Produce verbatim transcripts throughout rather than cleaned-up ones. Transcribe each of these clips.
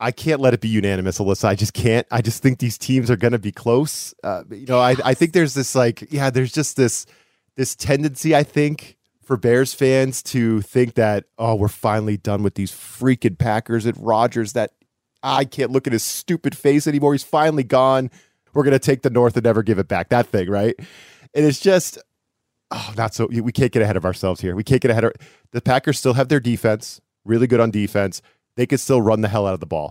I can't let it be unanimous, Alyssa. I just can't. I just think these teams are going to be close. Uh, you know, I, I think there's this like, yeah, there's just this this tendency, I think, for Bears fans to think that, oh, we're finally done with these freaking Packers and Rodgers. That I can't look at his stupid face anymore. He's finally gone. We're going to take the North and never give it back. That thing, right? And it's just, oh, not so. We can't get ahead of ourselves here. We can't get ahead of the Packers. Still have their defense, really good on defense. They could still run the hell out of the ball.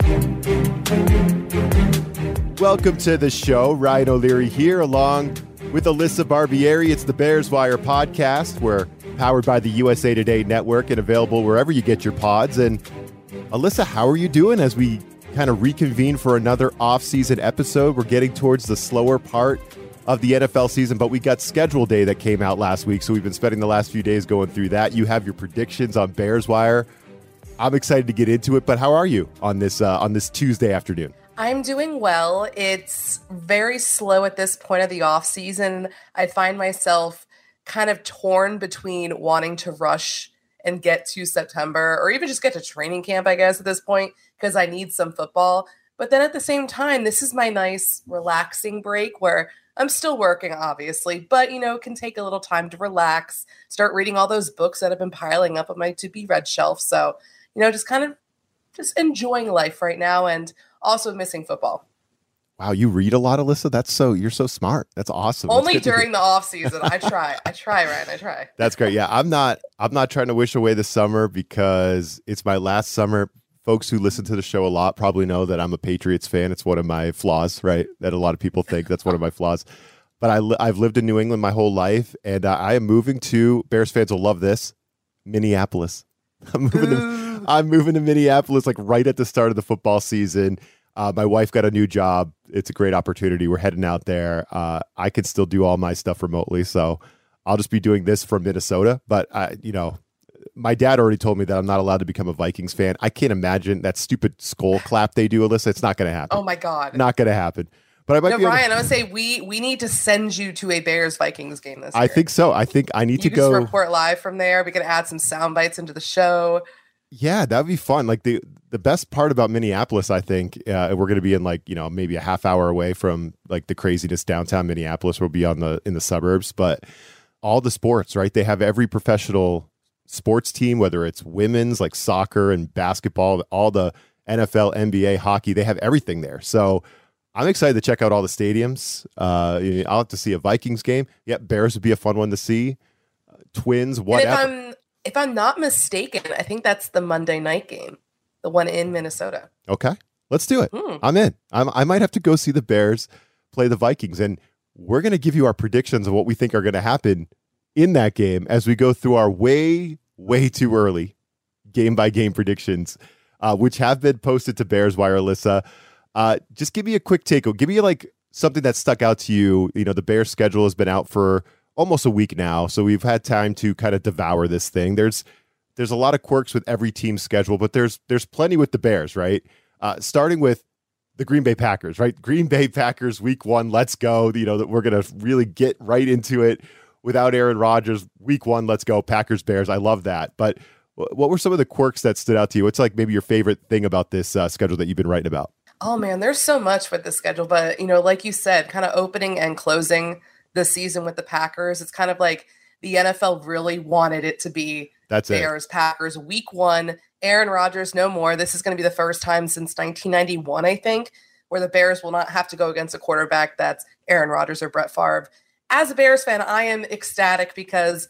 Welcome to the show. Ryan O'Leary here along with Alyssa Barbieri. It's the Bears Wire podcast. We're powered by the U S A Today Network and available wherever you get your pods. And Alyssa, how are you doing as we kind of reconvene for another off-season episode? We're getting towards the slower part of the N F L season, but we got schedule day that came out last week. So we've been spending the last few days going through that. You have your predictions on Bears Wire. I'm excited to get into it, but how are you on this uh, on this Tuesday afternoon? I'm doing well. It's very slow at this point of the off season. I find myself kind of torn between wanting to rush and get to September, or even just get to training camp, I guess, at this point, because I need some football. But then at the same time, this is my nice relaxing break where I'm still working, obviously, but, you know, can take a little time to relax, start reading all those books that have been piling up on my to-be-read shelf. So, you know, just kind of just enjoying life right now and also missing football. Wow, you read a lot, Alyssa? That's so, you're so smart. That's awesome. Only That's during the off season. I try. I try, Ryan. I try. That's great. Yeah, I'm not, I'm not trying to wish away the summer because it's my last summer. Folks who listen to the show a lot probably know that I'm a Patriots fan. It's one of my flaws, right? That a lot of people think that's one of my flaws. But I, li- I've lived in New England my whole life, and uh, I am moving to, Bears fans will love this, Minneapolis. I'm moving to I'm moving to Minneapolis like right at the start of the football season. Uh, my wife got a new job. It's a great opportunity. We're heading out there. Uh, I can still do all my stuff remotely, so I'll just be doing this from Minnesota. But I, you know, my dad already told me that I'm not allowed to become a Vikings fan. I can't imagine that stupid skull clap they do, Alyssa. It's not going to happen. Oh my God, not going to happen. But I might no, be Ryan. to... I would say we we need to send you to a Bears Vikings game this year. I think so. I think I need you to go report live from there. We can add some sound bites into the show. Yeah, that'd be fun. Like the the best part about Minneapolis, I think, uh, we're going to be in like, you know, maybe a half hour away from like the craziness downtown Minneapolis. We'll be on the in the suburbs, but all the sports, right? They have every professional sports team, whether it's women's like soccer and basketball, all the N F L, N B A, hockey. They have everything there. So I'm excited to check out all the stadiums. Uh, I'll have to see a Vikings game. Yep, Bears would be a fun one to see. Uh, Twins, whatever. If I'm not mistaken, I think that's the Monday night game, the one in Minnesota. Okay, let's do it. Hmm. I'm in. I'm, I might have to go see the Bears play the Vikings, and we're going to give you our predictions of what we think are going to happen in that game as we go through our way, way too early game-by-game predictions, uh, which have been posted to Bears Wire, Alyssa. Uh, just give me a quick take. Give me like something that stuck out to you. You know, the Bears schedule has been out for almost a week now, so we've had time to kind of devour this thing. There's there's a lot of quirks with every team's schedule, but there's there's plenty with the Bears, right? Uh, starting with the Green Bay Packers, right? Green Bay Packers week one, let's go. You know, that we're going to really get right into it without Aaron Rodgers. Week one, let's go. Packers, Bears, I love that. But what were some of the quirks that stood out to you? What's like maybe your favorite thing about this uh, schedule that you've been writing about? Oh man, there's so much with the schedule, but you know, like you said, kind of opening and closing the season with the Packers. It's kind of like the N F L really wanted it to be That's Bears, it. Packers, week one, Aaron Rodgers, no more. This is going to be the first time since nineteen ninety-one, I think, where the Bears will not have to go against a quarterback that's Aaron Rodgers or Brett Favre. As a Bears fan, I am ecstatic because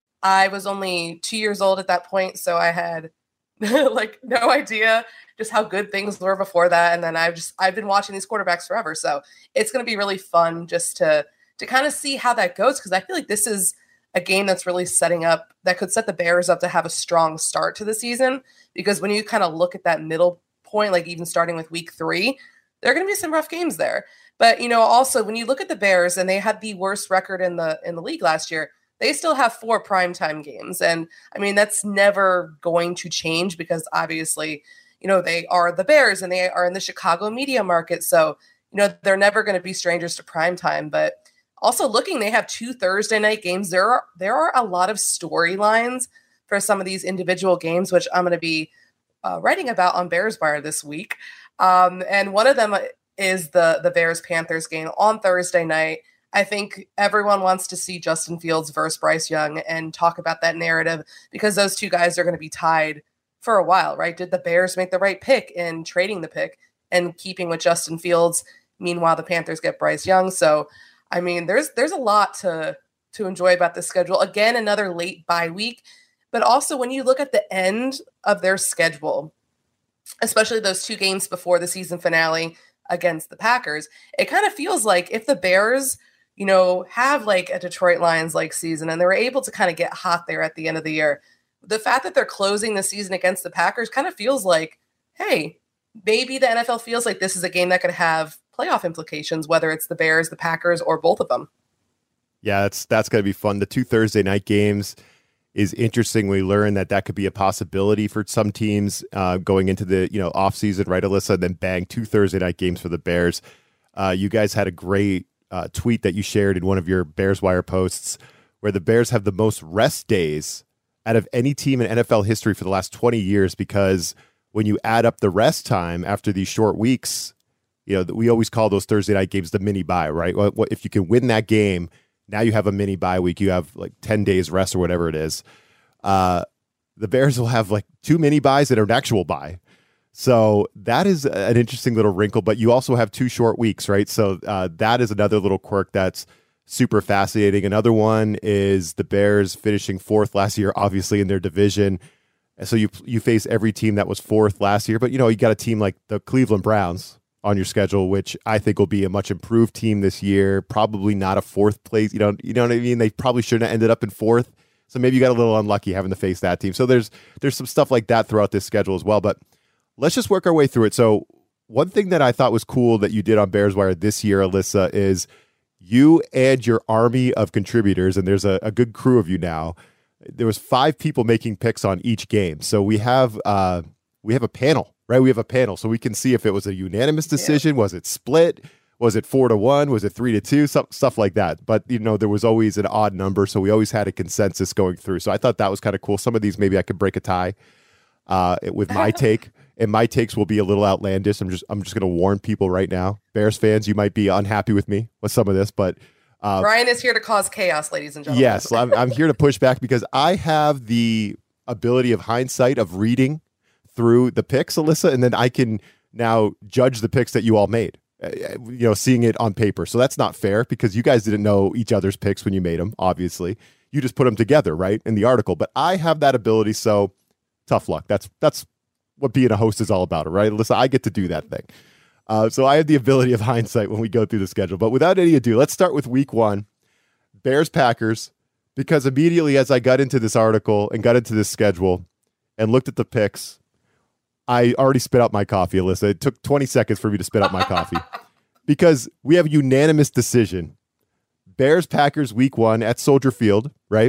I was only two years old at that point, so I had like no idea just how good things were before that. And then I've just I've been watching these quarterbacks forever. So it's going to be really fun just to to kind of see how that goes, because I feel like this is a game that's really setting up, that could set the Bears up to have a strong start to the season. Because when you kind of look at that middle point, like even starting with week three, there are going to be some rough games there. But, you know, also when you look at the Bears, and they had the worst record in the in the league last year, they still have four primetime games. And I mean, that's never going to change because obviously, you know, they are the Bears and they are in the Chicago media market. So, you know, they're never going to be strangers to primetime. But also looking, they have two Thursday night games. There are there are a lot of storylines for some of these individual games, which I'm going to be uh, writing about on Bears Wire this week. Um, and one of them is the the Bears-Panthers game on Thursday night. I think everyone wants to see Justin Fields versus Bryce Young and talk about that narrative because those two guys are going to be tied for a while, right? Did the Bears make the right pick in trading the pick and keeping with Justin Fields? Meanwhile, the Panthers get Bryce Young. So, I mean, there's there's a lot to to enjoy about this schedule. Again, another late bye week. But also when you look at the end of their schedule, especially those two games before the season finale against the Packers, it kind of feels like if the Bears, you know, have like a Detroit Lions-like season and they were able to kind of get hot there at the end of the year, the fact that they're closing the season against the Packers kind of feels like, hey, maybe the N F L feels like this is a game that could have playoff implications, whether it's the Bears, the Packers, or both of them. Yeah, that's that's going to be fun. The two Thursday night games is interesting. We learned that that could be a possibility for some teams uh, going into the you know off season, right, Alyssa? And then bang, two Thursday night games for the Bears. Uh, you guys had a great uh, tweet that you shared in one of your Bears Wire posts where the Bears have the most rest days out of any team in N F L history for the last twenty years, because when you add up the rest time after these short weeks, you know, we always call those Thursday night games the mini bye, right? Well, if you can win that game, now you have a mini bye week. You have like ten days rest or whatever it is. Uh, the Bears will have like two mini buys and an actual bye. So that is an interesting little wrinkle, but you also have two short weeks, right? So uh, that is another little quirk that's super fascinating. Another one is the Bears finishing fourth last year, obviously in their division. So you you face every team that was fourth last year, but you know, you got a team like the Cleveland Browns on your schedule, which I think will be a much improved team this year. Probably not a fourth place. You know, you know what I mean? They probably shouldn't have ended up in fourth. So maybe you got a little unlucky having to face that team. So there's there's some stuff like that throughout this schedule as well. But let's just work our way through it. So one thing that I thought was cool that you did on Bears Wire this year, Alyssa, is you and your army of contributors, and there's a, a good crew of you now. There was five people making picks on each game. So we have uh, we have a panel. Right, we have a panel, so we can see if it was a unanimous decision. Yeah. Was it split? Was it four to one? Was it three to two? Some stuff like that. But you know, there was always an odd number, so we always had a consensus going through. So I thought that was kind of cool. Some of these maybe I could break a tie uh, with my take, and my takes will be a little outlandish. I'm just I'm just going to warn people right now, Bears fans, you might be unhappy with me with some of this, but uh, Brian is here to cause chaos, ladies and gentlemen. Yes, I'm, I'm here to push back because I have the ability of hindsight of reading through the picks, Alyssa, and then I can now judge the picks that you all made, uh, you know, seeing it on paper. So that's not fair because you guys didn't know each other's picks when you made them, obviously. You just put them together, right, in the article. But I have that ability, so tough luck. That's that's what being a host is all about, right? Alyssa, I get to do that thing. Uh, so I have the ability of hindsight when we go through the schedule. But without any ado, let's start with week one, Bears-Packers, because immediately as I got into this article and got into this schedule and looked at the picks, I already spit out my coffee, Alyssa. It took twenty seconds for me to spit out my coffee because we have a unanimous decision. Bears-Packers week one at Soldier Field, right?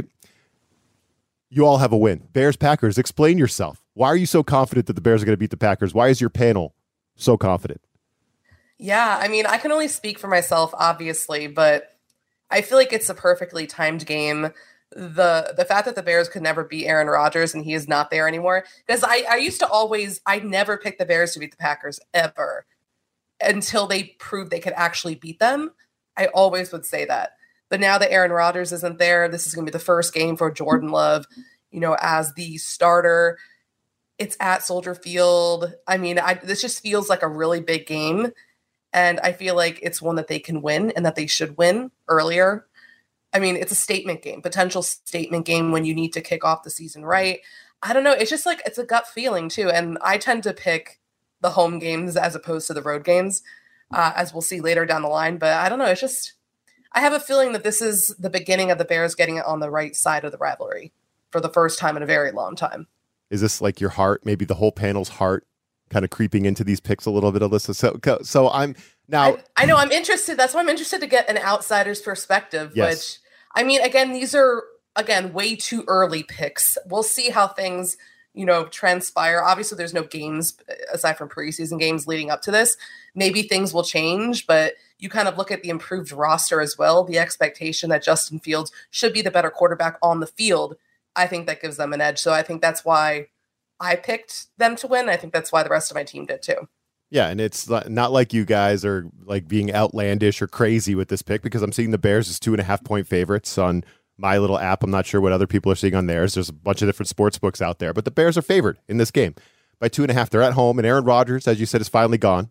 You all have a win. Bears-Packers, explain yourself. Why are you so confident that the Bears are going to beat the Packers? Why is your panel so confident? Yeah, I mean, I can only speak for myself, obviously, but I feel like it's a perfectly timed game. The the fact that the Bears could never beat Aaron Rodgers and he is not there anymore. Because I, I used to always, I never picked the Bears to beat the Packers ever until they proved they could actually beat them. I always would say that. But now that Aaron Rodgers isn't there, this is going to be the first game for Jordan Love, you know, as the starter. It's at Soldier Field. I mean, I, this just feels like a really big game. And I feel like it's one that they can win and that they should win earlier. I mean, it's a statement game, potential statement game when you need to kick off the season right. I don't know. It's just like, it's a gut feeling too. And I tend to pick the home games as opposed to the road games, uh, as we'll see later down the line. But I don't know. It's just, I have a feeling that this is the beginning of the Bears getting it on the right side of the rivalry for the first time in a very long time. Is this like your heart, maybe the whole panel's heart kind of creeping into these picks a little bit, Alyssa? So, so I'm now. I, I know I'm interested. That's why I'm interested to get an outsider's perspective, yes. Which, I mean, again, these are, again, way too early picks. We'll see how things, you know, transpire. Obviously, there's no games aside from preseason games leading up to this. Maybe things will change, but you kind of look at the improved roster as well. The expectation that Justin Fields should be the better quarterback on the field, I think that gives them an edge. So I think that's why I picked them to win. I think that's why the rest of my team did too. Yeah, and it's not like you guys are like being outlandish or crazy with this pick, because I'm seeing the Bears as two and a half point favorites on my little app. I'm not sure what other people are seeing on theirs. There's a bunch of different sports books out there, but the Bears are favored in this game by two and a half. They're at home, and Aaron Rodgers, as you said, is finally gone.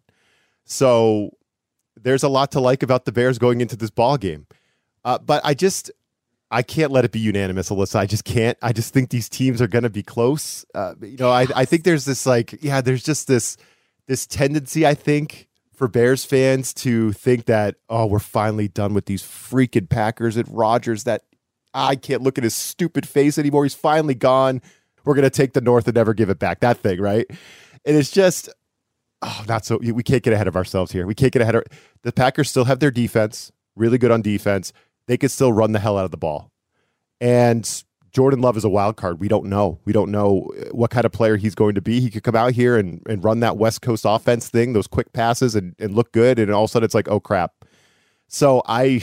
So there's a lot to like about the Bears going into this ball game. Uh, but I just, I can't let it be unanimous, Alyssa. I just can't. I just think these teams are going to be close. Uh, you know, I, I think there's this like, yeah, there's just this, this tendency, I think, for Bears fans to think that, oh, we're finally done with these freaking Packers and Rodgers, that I can't look at his stupid face anymore. He's finally gone. We're going to take the North and never give it back. That thing, right? And it's just, oh, not so, we can't get ahead of ourselves here. We can't get ahead of, the Packers still have their defense, really good on defense. They could still run the hell out of the ball. And Jordan Love is a wild card. We don't know. We don't know what kind of player he's going to be. He could come out here and, and run that West Coast offense thing, those quick passes, and, and look good. And all of a sudden it's like, oh crap. So I,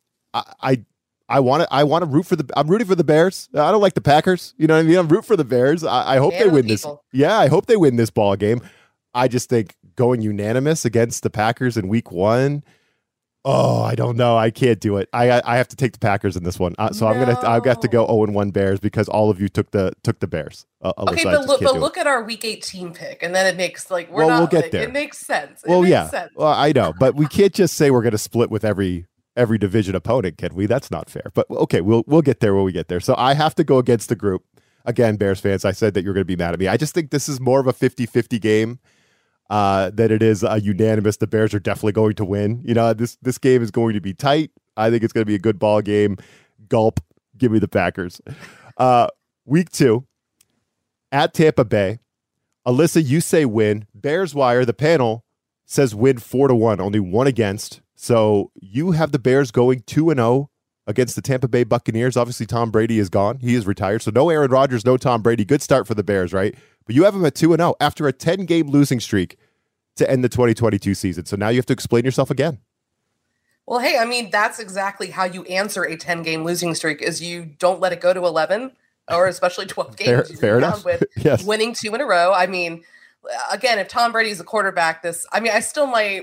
I, I want to, I want to root for the, I'm rooting for the Bears. I don't like the Packers. You know what I mean? I'm rooting for the Bears. I, I hope Man they win this. Yeah. I hope they win this ball game. I just think going unanimous against the Packers in week one, oh, I don't know. I can't do it. I I have to take the Packers in this one. Uh, so no. I'm gonna I've got to go oh and one Bears, because all of you took the took the Bears. Uh, okay, but look, but look at our week eighteen pick, and then it makes like we're well, not. We'll get like, there. It makes sense. It well, makes yeah. Sense. Well, I know, but we can't just say we're gonna split with every every division opponent, can we? That's not fair. But okay, we'll we'll get there when we get there. So I have to go against the group. Again, Bears fans, I said that you're going to be mad at me. I just think this is more of a fifty-fifty game. Uh, that it is a unanimous. The Bears are definitely going to win. You know, this this game is going to be tight. I think it's going to be a good ball game. Gulp. Give me the Packers. Uh, week two at Tampa Bay. Alyssa, you say win. Bears Wire, the panel, says win four to one. Only one against. So you have the Bears going two and zero against the Tampa Bay Buccaneers. Obviously, Tom Brady is gone. He is retired. So no Aaron Rodgers, no Tom Brady. Good start for the Bears, right? But you have them at two and oh after a ten-game losing streak to end the twenty twenty-two season. So now you have to explain yourself again. Well, hey, I mean, that's exactly how you answer a ten-game losing streak, is you don't let it go to eleven, or especially twelve games. Fair, fair enough. With yes. Winning two in a row. I mean, again, if Tom Brady's a quarterback, this, I mean, I still might,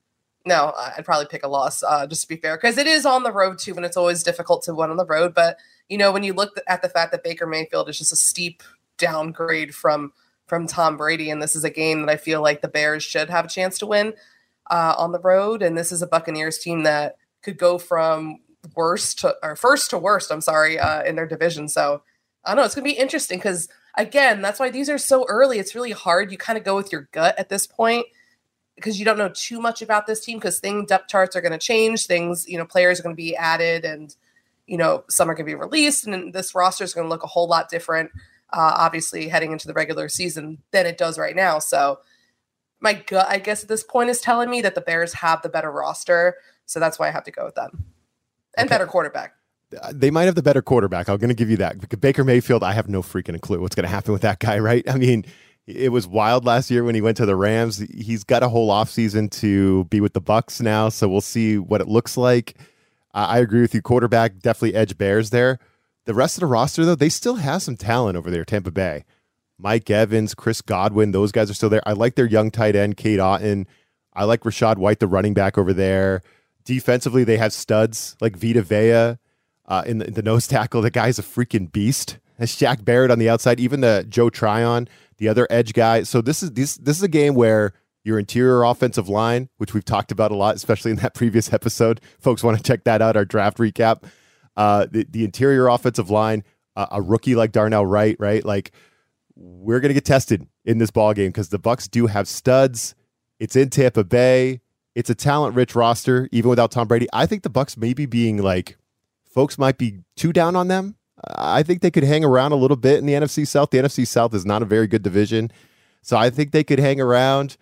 no, I'd probably pick a loss, uh, just to be fair, because it is on the road too, and it's always difficult to win on the road. But, you know, when you look at the fact that Baker Mayfield is just a steep downgrade from from Tom Brady, and this is a game that I feel like the Bears should have a chance to win uh, on the road, and this is a Buccaneers team that could go from worst to or first to worst, I'm sorry, uh, in their division. So I don't know, it's gonna be interesting, because again, that's why these are so early. It's really hard. You kind of go with your gut at this point, because you don't know too much about this team, because things, depth charts are going to change, things, you know, players are going to be added, and you know, some are going to be released, and this roster is going to look a whole lot different. Uh, obviously heading into the regular season than it does right now. So my gut, I guess at this point, is telling me that the Bears have the better roster. So that's why I have to go with them. And okay. Better quarterback. They might have the better quarterback. I'm going to give you that. Baker Mayfield, I have no freaking clue what's going to happen with that guy, right? I mean, it was wild last year when he went to the Rams. He's got a whole offseason to be with the Bucs now, so we'll see what it looks like. Uh, I agree with you. Quarterback, definitely edge Bears there. The rest of the roster, though, they still have some talent over there, Tampa Bay. Mike Evans, Chris Godwin, those guys are still there. I like their young tight end, Cade Otton. I like Rachaad White, the running back over there. Defensively, they have studs like Vita Vea uh, in, the, in the nose tackle. The guy's a freaking beast. Has Shaq Barrett on the outside, even the Joe Tryon, the other edge guy. So this is this this is a game where your interior offensive line, which we've talked about a lot, especially in that previous episode. Folks want to check that out, our draft recap. Uh, the, the interior offensive line, uh, a rookie like Darnell Wright, right? Like, we're going to get tested in this ball game, because the Bucs do have studs. It's in Tampa Bay. It's a talent-rich roster, even without Tom Brady. I think the Bucs may be being like, folks might be too down on them. I think they could hang around a little bit in the N F C South. The N F C South is not a very good division, so I think they could hang around.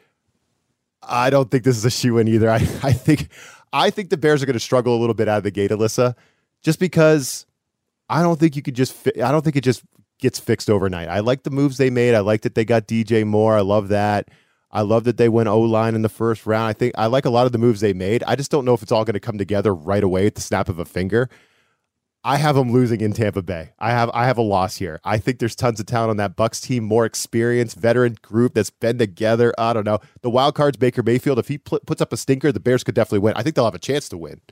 I don't think this is a shoe-in either. I, I think I think the Bears are going to struggle a little bit out of the gate, Alyssa, just because I don't think you could just fi- I don't think it just gets fixed overnight. I like the moves they made. I like that they got D J Moore. I love that. I love that they went O-line in the first round. I think I like a lot of the moves they made. I just don't know if it's all going to come together right away at the snap of a finger. I have them losing in Tampa Bay. I have I have a loss here. I think there's tons of talent on that Bucks team, more experienced, veteran group that's been together. I don't know. The wild card's Baker Mayfield. If he pl- puts up a stinker, the Bears could definitely win. I think they'll have a chance to win.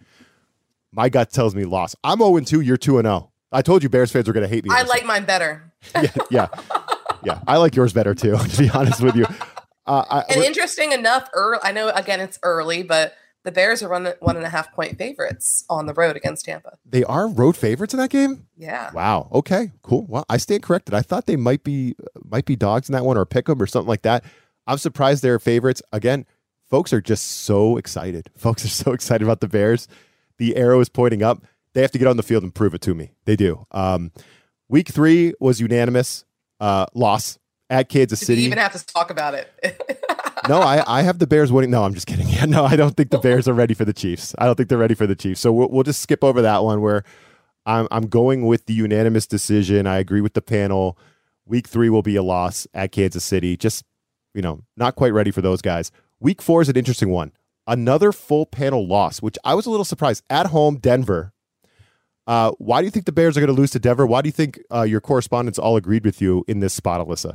My gut tells me loss. I'm oh and two. You're two and oh. I told you Bears fans were going to hate me. I like mine better. yeah, yeah, yeah. I like yours better too, to be honest with you. Uh, I, and interesting enough, early, I know, again, it's early, but the Bears are one, one and a half point favorites on the road against Tampa. They are road favorites in that game? Yeah. Wow. Okay, cool. Well, I stand corrected. I thought they might be might be dogs in that one or pick 'em or something like that. I'm surprised they're favorites. Again, folks are just so excited. Folks are so excited about the Bears. The arrow is pointing up. They have to get on the field and prove it to me. They do. Um, week three was unanimous. Uh, loss at Kansas Did City. you even have to talk about it? No, I, I have the Bears winning. No, I'm just kidding. Yeah, no, I don't think the Bears are ready for the Chiefs. I don't think they're ready for the Chiefs. So we'll, we'll just skip over that one where I'm, I'm going with the unanimous decision. I agree with the panel. Week three will be a loss at Kansas City. Just, you know, not quite ready for those guys. Week four is an interesting one. Another full panel loss, which I was a little surprised. At home, Denver. Uh, why do you think the Bears are going to lose to Denver? Why do you think uh, your correspondents all agreed with you in this spot, Alyssa?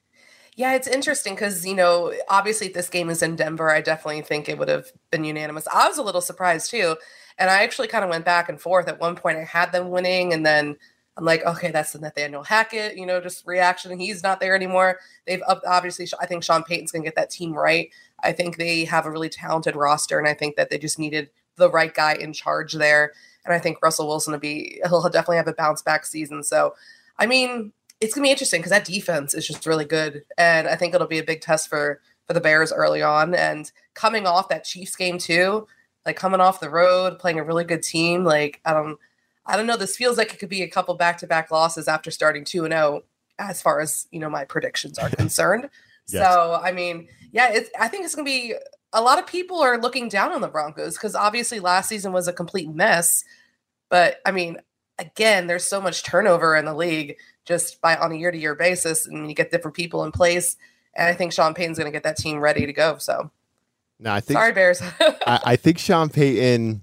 Yeah, it's interesting because, you know, obviously if this game is in Denver, I definitely think it would have been unanimous. I was a little surprised too. And I actually kind of went back and forth. At one point I had them winning and then I'm like, okay, that's the Nathaniel Hackett, you know, just reaction. He's not there anymore. They've obviously, I think Sean Payton's going to get that team right. I think they have a really talented roster and I think that they just needed the right guy in charge there. And I think Russell Wilson will be, he'll definitely have a bounce back season. So, I mean, it's going to be interesting because that defense is just really good. And I think it'll be a big test for, for the Bears early on. And coming off that Chiefs game too, like coming off the road, playing a really good team. Like, I don't, I don't know. This feels like it could be a couple back-to-back losses after starting two and oh, as far as, you know, my predictions are concerned. Yes. So, I mean, yeah, it's, I think it's going to be, a lot of people are looking down on the Broncos because obviously last season was a complete mess. But I mean, again, there's so much turnover in the league just by on a year-to-year basis, and you get different people in place. And I think Sean Payton's going to get that team ready to go. So, no, I think sorry, Bears. I, I think Sean Payton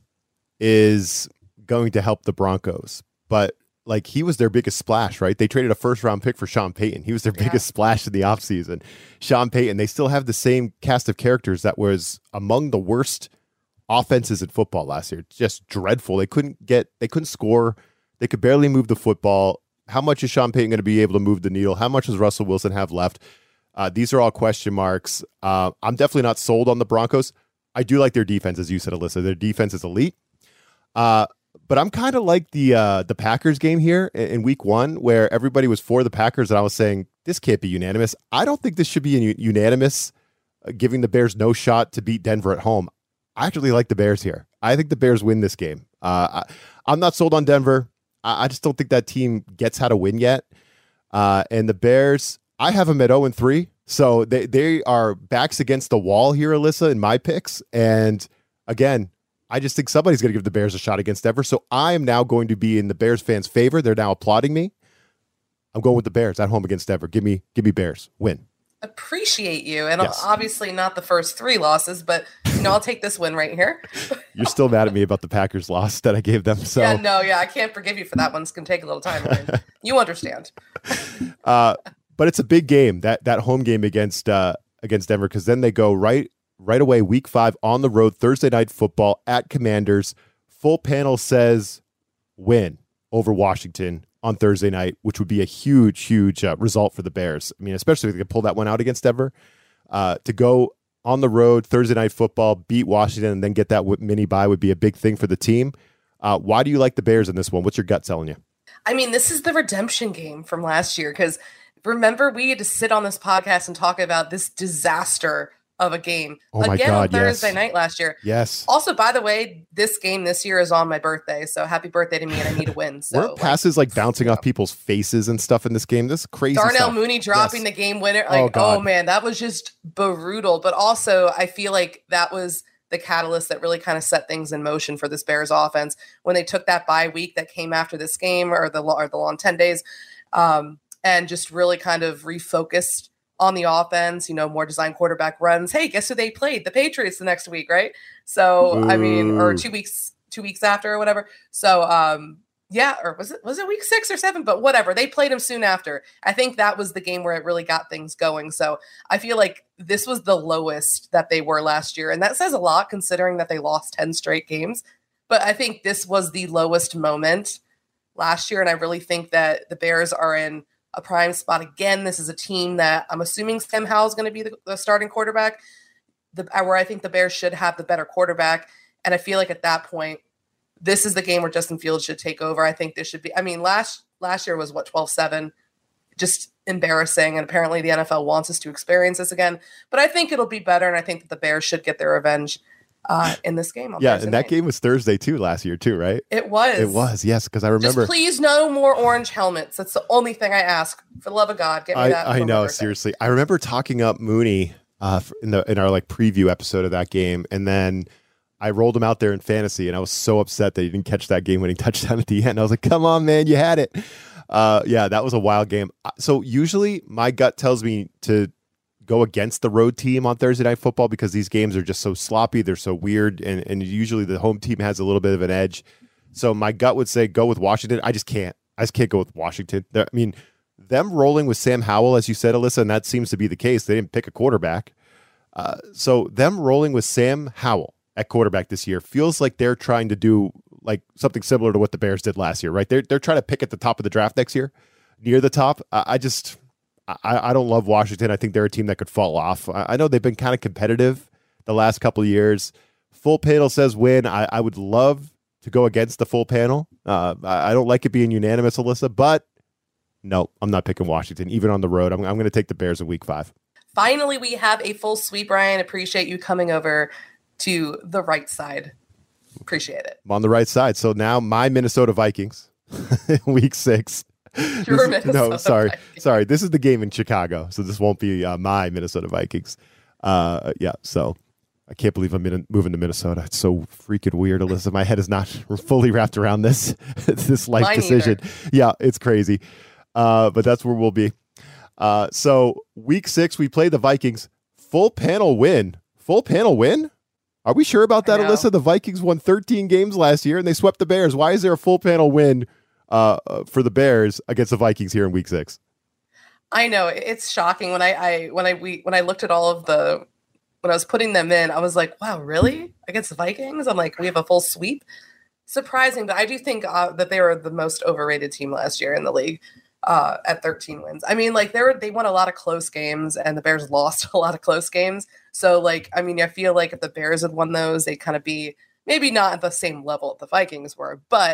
is going to help the Broncos, but like he was their biggest splash, right? They traded a first-round pick for Sean Payton. He was their yeah. biggest splash in the offseason. Sean Payton, they still have the same cast of characters that was among the worst offenses in football last year. Just dreadful. They couldn't get, they couldn't score. They could barely move the football. How much is Sean Payton going to be able to move the needle? How much does Russell Wilson have left? Uh, these are all question marks. Uh, I'm definitely not sold on the Broncos. I do like their defense, as you said, Alyssa. Their defense is elite. Uh, but I'm kind of like the uh, the Packers game here in, in week one, where everybody was for the Packers, and I was saying, this can't be unanimous. I don't think this should be un- unanimous, uh, giving the Bears no shot to beat Denver at home. I actually like the Bears here. I think the Bears win this game. Uh, I, I'm not sold on Denver. I, I just don't think that team gets how to win yet. Uh, and the Bears, I have them at oh and three. So they, they are backs against the wall here, Alyssa, in my picks. And again, I just think somebody's going to give the Bears a shot against Denver. So I am now going to be in the Bears fans' favor. They're now applauding me. I'm going with the Bears at home against Denver. Give me, give me Bears. Win. Appreciate you. And yes. obviously not the first three losses, but you know, I'll take this win right here. You're still mad at me about the Packers loss that I gave them. So yeah, no, yeah, I can't forgive you for that one. It's going to take a little time. I mean, you understand. uh, but it's a big game, that that home game against uh, against Denver, because then they go right right away, week five on the road, Thursday night football at Commanders. Full panel says win over Washington on Thursday night, which would be a huge, huge uh, result for the Bears. I mean, especially if they could pull that one out against Denver. Uh, to go on the road, Thursday night football, beat Washington, and then get that mini bye would be a big thing for the team. Uh, why do you like the Bears in this one? What's your gut telling you? I mean, this is the redemption game from last year, because remember, we had to sit on this podcast and talk about this disaster of a game oh again God, on Thursday yes. night last year. Yes. Also, by the way, this game this year is on my birthday, so happy birthday to me, and I need to win. So weren't passes like, like bouncing off people's faces and stuff in this game? This is crazy. Darnell stuff. Mooney dropping yes. the game winner. Like, oh, oh man, that was just brutal. But also, I feel like that was the catalyst that really kind of set things in motion for this Bears offense when they took that bye week that came after this game, or the or the long ten days, um, and just really kind of refocused on the offense, you know, more design quarterback runs. Hey, guess who they played? The Patriots the next week, right? So, Ooh. I mean, or two weeks, two weeks after or whatever. So, um, Yeah, or was it was it week six or seven? But whatever. They played him soon after. I think that was the game where it really got things going. So I feel like this was the lowest that they were last year. And that says a lot considering that they lost ten straight games. But I think this was the lowest moment last year. And I really think that the Bears are in a prime spot again. This is a team that I'm assuming Sam Howell is going to be the, the starting quarterback, the, where I think the Bears should have the better quarterback. And I feel like at that point, this is the game where Justin Fields should take over. I think this should be, I mean, last last year was what, twelve seven, just embarrassing. And apparently the N F L wants us to experience this again. But I think it'll be better. And I think that the Bears should get their revenge uh, in this game. On yeah, Thursday and that night. game was Thursday too last year too, right? It was. It was, yes, because I remember. Just please no more orange helmets. That's the only thing I ask. For the love of God, get me I, that. I for my know, birthday. seriously. I remember talking up Mooney uh, in the in our like preview episode of that game, and then I rolled him out there in fantasy, and I was so upset that he didn't catch that game-winning touchdown at the end. I was like, come on, man, you had it. Uh, yeah, that was a wild game. So usually my gut tells me to go against the road team on Thursday Night Football because these games are just so sloppy. They're so weird, and, and usually the home team has a little bit of an edge. So my gut would say go with Washington. I just can't. I just can't go with Washington. They're, I mean, them rolling with Sam Howell, as you said, Alyssa, and that seems to be the case. They didn't pick a quarterback. Uh, so them rolling with Sam Howell at quarterback this year feels like they're trying to do like something similar to what the Bears did last year, right? They're they're trying to pick at the top of the draft next year, near the top. I, I just I, I don't love Washington. I think they're a team that could fall off. I, I know they've been kind of competitive the last couple of years. Full panel says win. I, I would love to go against the full panel. Uh, I, I don't like it being unanimous, Alyssa, but no, I'm not picking Washington even on the road. I'm I'm going to take the Bears in week five. Finally, we have a full sweep, Ryan. Appreciate you coming over to the right side. Appreciate it. I'm on the right side. So now my Minnesota Vikings, week six. Your This- Minnesota no, sorry, Vikings. sorry. This is the game in Chicago, so this won't be uh, my Minnesota Vikings. Uh, yeah, so I can't believe I'm in, moving to Minnesota. It's so freaking weird, Alyssa. My head is not fully wrapped around this this life Mine decision. either. Yeah, it's crazy, uh, but that's where we'll be. Uh, so week six, we play the Vikings. Full panel win. Full panel win. Are we sure about that, I know. Alyssa? The Vikings won thirteen games last year, and they swept the Bears. Why is there a full panel win uh, for the Bears against the Vikings here in Week Six? I know it's shocking when I, I when I we when I looked at all of the when I was putting them in, I was like, wow, really? Against the Vikings? I'm like, we have a full sweep. Surprising, but I do think uh, that they were the most overrated team last year in the league uh, at thirteen wins. I mean, like they were they won a lot of close games, and the Bears lost a lot of close games. So, like, I mean, I feel like if the Bears had won those, they'd kind of be maybe not at the same level that the Vikings were, but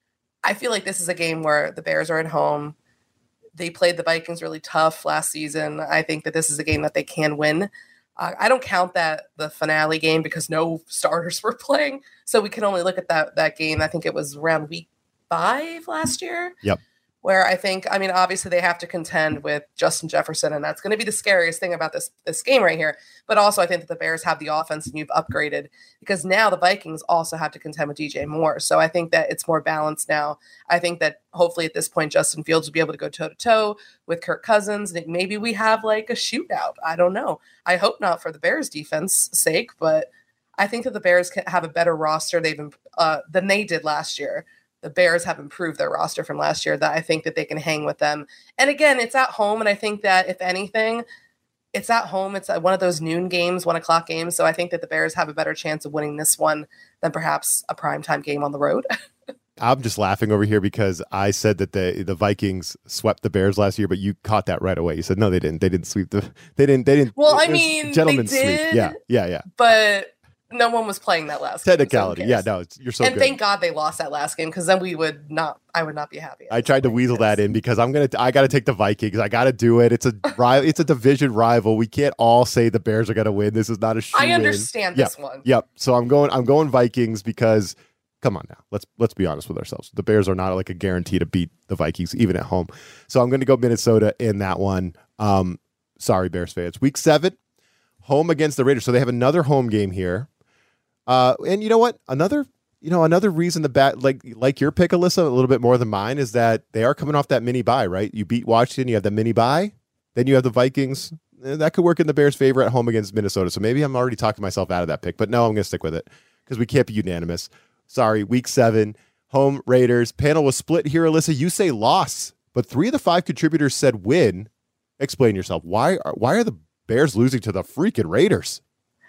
I feel like this is a game where the Bears are at home. They played the Vikings really tough last season. I think that this is a game that they can win. Uh, I don't count that the finale game because no starters were playing, so we can only look at that that game. I think it was around week five last year. Yep. Where I think, I mean, obviously they have to contend with Justin Jefferson, and that's going to be the scariest thing about this this game right here. But also, I think that the Bears have the offense, and you've upgraded because now the Vikings also have to contend with D J Moore. So I think that it's more balanced now. I think that hopefully at this point, Justin Fields will be able to go toe to toe with Kirk Cousins. And maybe we have like a shootout. I don't know. I hope not for the Bears' defense sake, but I think that the Bears can have a better roster they've uh, than they did last year. The Bears have improved their roster from last year that I think that they can hang with them. And again, it's at home. And I think that if anything, it's at home. It's one of those noon games, one o'clock games. So I think that the Bears have a better chance of winning this one than perhaps a primetime game on the road. I'm just laughing over here because I said that the the Vikings swept the Bears last year, but you caught that right away. You said no, they didn't. They didn't sweep the. They didn't. They didn't. Well, I it was mean, gentlemen's they did, sweep. Yeah, yeah, yeah. But no one was playing that last game, so who Technicality. cares? Yeah, no, it's, you're so and good. thank God they lost that last game because then we would not, I would not be happy. at I this tried to point, weasel that because- in because I'm gonna. I got to take the Vikings. I got to do it. It's a rival. It's a division rival. We can't all say the Bears are gonna win. This is not a shoe I understand Yeah. this one. Yep. So I'm going. I'm going Vikings because. Come on now. Let's let's be honest with ourselves. The Bears are not like a guarantee to beat the Vikings even at home. So I'm going to go Minnesota in that one. Um, sorry, Bears fans. Week seven, home against the Raiders. So they have another home game here. Uh, and you know what? Another you know another reason the bat like like your pick, Alyssa, a little bit more than mine is that they are coming off that mini bye, right? You beat Washington, you have the mini bye, then you have the Vikings. Eh, That could work in the Bears' favor at home against Minnesota. So maybe I'm already talking myself out of that pick, but no, I'm going to stick with it because we can't be unanimous. Sorry, week seven, home Raiders. Panel was split here, Alyssa. You say loss, but three of the five contributors said win. Explain yourself. Why are, why are the Bears losing to the freaking Raiders?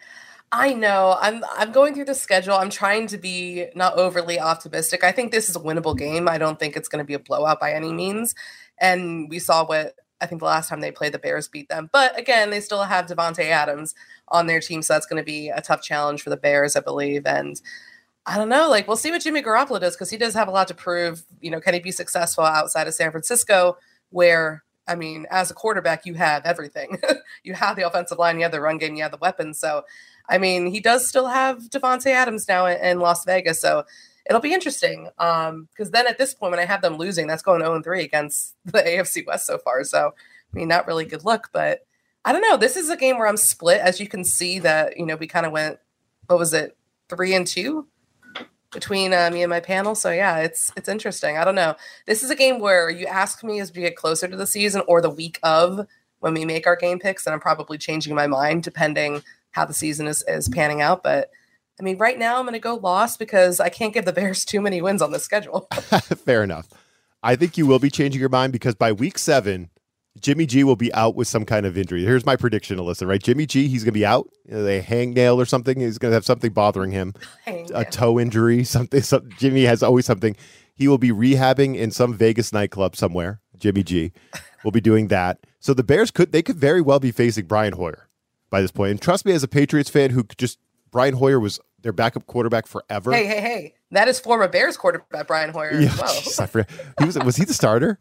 I know. I'm I'm going through the schedule. I'm trying to be not overly optimistic. I think this is a winnable game. I don't think it's going to be a blowout by any means. And we saw what I think the last time they played, the Bears beat them. But again, they still have Devontae Adams on their team, so that's going to be a tough challenge for the Bears, I believe. And I don't know, like we'll see what Jimmy Garoppolo does because he does have a lot to prove. You know, can he be successful outside of San Francisco, where I mean, as a quarterback, you have everything. You have the offensive line, you have the run game, you have the weapons. So, I mean, he does still have Devontae Adams now in, in Las Vegas. So it'll be interesting. Um, because then at this point, when I have them losing, that's going oh and three against the A F C West so far. So, I mean, not really good look, but I don't know. This is a game where I'm split. As you can see that, you know, we kind of went, what was it? Three and two between uh, me and my panel. So yeah, it's it's interesting. I don't know. This is a game where you ask me as we get closer to the season or the week of when we make our game picks, and I'm probably changing my mind depending how the season is, is panning out. But I mean, right now I'm going to go loss because I can't give the Bears too many wins on the schedule. Fair enough. I think you will be changing your mind because by week seven, Jimmy G will be out with some kind of injury. Here's my prediction, Alyssa, right? Jimmy G, he's going to be out. You know, a hangnail or something. He's going to have something bothering him. A toe injury, something, something. Jimmy has always something. He will be rehabbing in some Vegas nightclub somewhere. Jimmy G will be doing that. So the Bears could, they could very well be facing Brian Hoyer by this point. And trust me, as a Patriots fan who just, Brian Hoyer was their backup quarterback forever. Hey, hey, hey. That is former Bears quarterback Brian Hoyer yeah, as well. Geez, I forget. He was, was he the starter?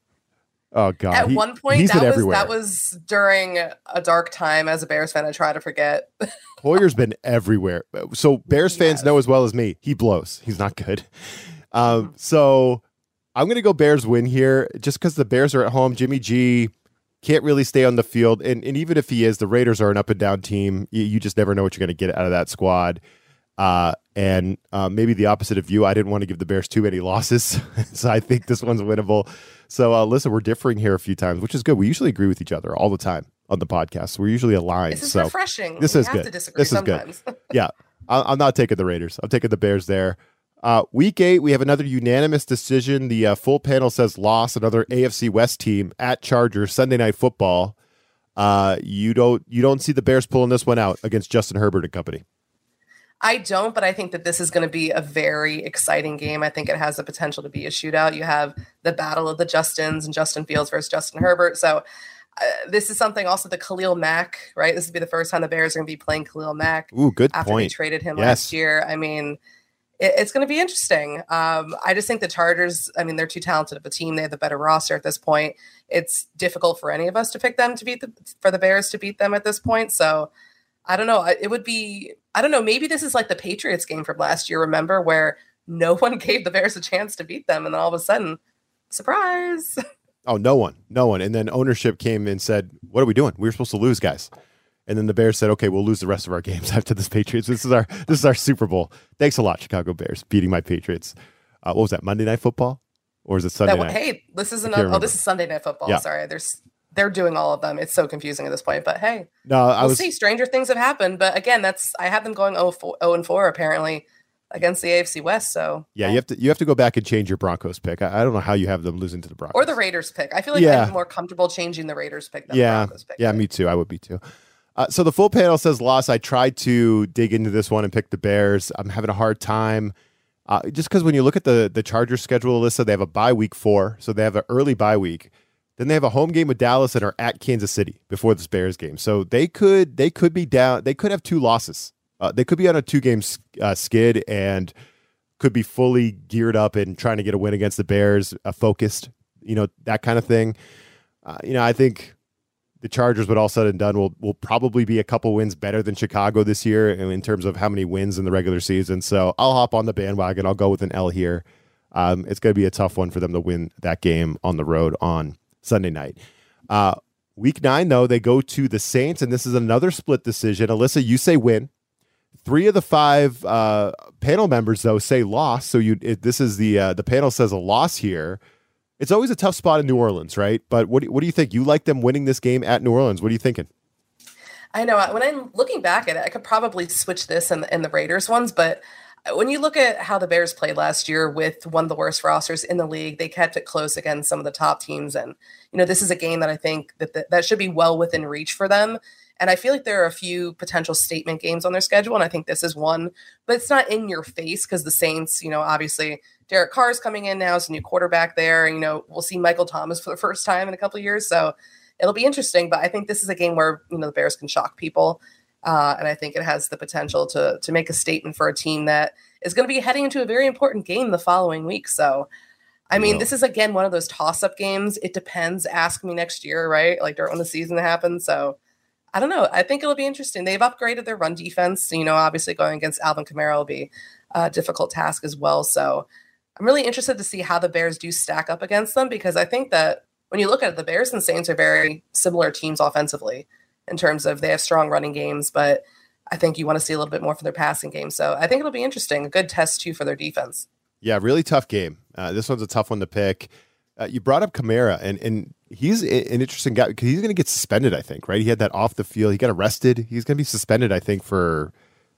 Oh God! At he, one point, he's that been was everywhere. that was during a dark time as a Bears fan. I try to forget. Hoyer's been everywhere. So Bears fans yes. know as well as me, he blows. He's not good. Um, so I'm going to go Bears win here, just because the Bears are at home. Jimmy G can't really stay on the field, and and even if he is, the Raiders are an up and down team. You, you just never know what you're going to get out of that squad. Uh, and uh, maybe the opposite of you, I didn't want to give the Bears too many losses, so I think this one's winnable. So, uh, listen, we're differing here a few times, which is good. We usually agree with each other all the time on the podcast. So we're usually aligned. This is so refreshing. This we is have good. To disagree this is sometimes. good. Yeah, I- I'm not taking the Raiders. I'm taking the Bears there. Uh, week eight, we have another unanimous decision. The uh, full panel says loss. Another A F C West team at Chargers Sunday Night Football. Uh, you don't you don't see the Bears pulling this one out against Justin Herbert and company. I don't, but I think that this is going to be a very exciting game. I think it has the potential to be a shootout. You have the battle of the Justins and Justin Fields versus Justin Herbert. So uh, this is something also the Khalil Mack, right? This will be the first time the Bears are going to be playing Khalil Mack. Ooh, good after point. they traded him Yes. last year. I mean, it, it's going to be interesting. Um, I just think the Chargers, I mean, they're too talented of a team. They have the better roster at this point. It's difficult for any of us to pick them to beat the, for the Bears to beat them at this point. So I don't know. It would be, I don't know. Maybe this is like the Patriots game from last year. Remember, where no one gave the Bears a chance to beat them. And then all of a sudden, surprise. Oh, no one, no one. And then ownership came and said, what are we doing? We were supposed to lose, guys. And then the Bears said, okay, we'll lose the rest of our games after this Patriots. This is our, this is our Super Bowl. Thanks a lot, Chicago Bears, beating my Patriots. Uh, what was that? Monday Night Football? Or is it Sunday that, night? Hey, this is I another, can't oh, this is Sunday Night Football. Yeah. Sorry. There's, they're doing all of them. It's so confusing at this point, but hey, No, I we'll was, see. Stranger things have happened, but again, that's, I have them going oh and four apparently against the A F C West. So yeah, you have to, you have to go back and change your Broncos pick. I, I don't know how you have them losing to the Broncos. or the Raiders pick. I feel like Yeah. I'm more comfortable changing the Raiders pick than Yeah. the Broncos pick. Yeah, me too. I would be too. Uh, so the full panel says loss. I tried to dig into this one and pick the Bears. I'm having a hard time. Uh, just because when you look at the the Chargers schedule, Alyssa, they have a bye week four, so they have an early bye week. Then they have a home game with Dallas and are at Kansas City before this Bears game. So they could they could be down. They could have two losses. Uh, they could be on a two game uh, skid and could be fully geared up and trying to get a win against the Bears, uh, focused, you know, that kind of thing. Uh, you know, I think the Chargers, when all said and done, will will probably be a couple wins better than Chicago this year in terms of how many wins in the regular season. So I'll hop on the bandwagon. I'll go with an L here. Um, it's going to be a tough one for them to win that game on the road on Sunday night. Uh, week nine, though, they go to the Saints, and this is another split decision. Alyssa, you say win. Three of the five uh, panel members, though, say loss. So you, it, this is the uh, the panel says a loss here. It's always a tough spot in New Orleans, right? But what do, what do you think? You like them winning this game at New Orleans. What are you thinking? I know when I'm looking back at it, I could probably switch this and, and the Raiders ones, but when you look at how the Bears played last year with one of the worst rosters in the league, they kept it close against some of the top teams. And, you know, this is a game that I think that that, that should be well within reach for them. And I feel like there are a few potential statement games on their schedule, and I think this is one, but it's not in your face because the Saints, you know, obviously Derek Carr's coming in now, as a new quarterback there. You know, we'll see Michael Thomas for the first time in a couple of years. So it'll be interesting, but I think this is a game where, you know, the Bears can shock people. Uh, and I think it has the potential to to make a statement for a team that is going to be heading into a very important game the following week. So, I mean, this is, again, one of those toss-up games. It depends. Ask me next year, right? Like during the season happens. So, I don't know. I think it'll be interesting. They've upgraded their run defense. You know, obviously going against Alvin Kamara will be a difficult task as well. So, I'm really interested to see how the Bears do stack up against them, because I think that when you look at it, the Bears and Saints are very similar teams offensively in terms of they have strong running games, but I think you want to see a little bit more for their passing game. So I think it'll be interesting. A good test, too, for their defense. Yeah, really tough game. Uh, this one's a tough one to pick. Uh, you brought up Kamara, and and he's an interesting guy because he's going to get suspended, I think, right? He had that off the field. He got arrested. He's going to be suspended, I think, for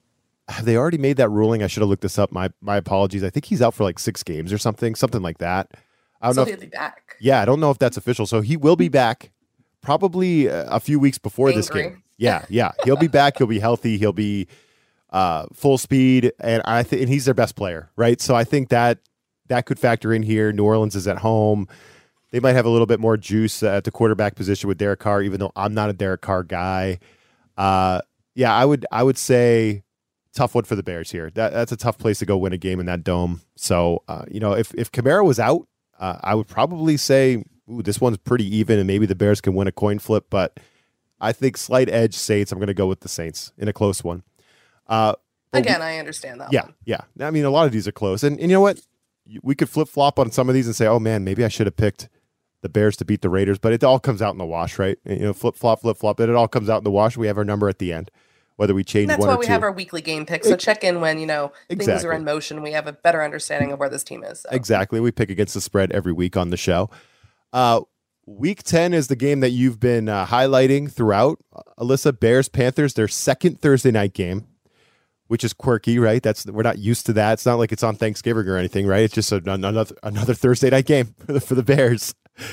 – have they already made that ruling? I should have looked this up. My my apologies. I think he's out for like six games or something, something like that. I don't so know. he'll If, be back. Yeah, I don't know if that's official. So he will be back probably a few weeks before Angry. this game. Yeah, yeah. He'll be back. He'll be healthy. He'll be uh, full speed, and I think and he's their best player, right? So I think that that could factor in here. New Orleans is at home. They might have a little bit more juice at the quarterback position with Derek Carr, even though I'm not a Derek Carr guy. Uh, yeah, I would I would say tough one for the Bears here. That that's a tough place to go win a game in that dome. So uh, you know, if if Kamara was out, uh, I would probably say, ooh, this one's pretty even, and maybe the Bears can win a coin flip, but I think slight edge Saints. I'm going to go with the Saints in a close one. Uh, Again, we, I understand that yeah, one. Yeah, I mean, a lot of these are close. And, and you know what? We could flip-flop on some of these and say, oh, man, maybe I should have picked the Bears to beat the Raiders. But it all comes out in the wash, right? You know, flip-flop, flip-flop. It all comes out in the wash. We have our number at the end, whether we change and one or two. That's why we have our weekly game picks. So check in when, you know, exactly. things are in motion. We have a better understanding of where this team is. So. Exactly. We pick against the spread every week on the show. Uh Week ten is the game that you've been uh, highlighting throughout. Uh, Alyssa, Bears, Panthers, their second Thursday night game, which is quirky, right? That's we're not used to that. It's not like it's on Thanksgiving or anything, right? It's just a, another another Thursday night game for the, for the Bears.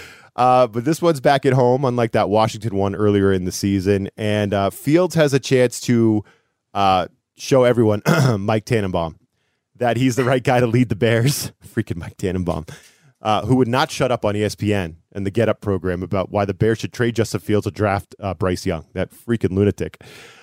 Uh, but this one's back at home, unlike that Washington one earlier in the season. And uh, Fields has a chance to uh, show everyone, Mike Tannenbaum, that he's the right guy to lead the Bears. Freaking Mike Tannenbaum. Uh, who would not shut up on E S P N and the Get Up program about why the Bears should trade Justin Fields to draft uh, Bryce Young, that freaking lunatic.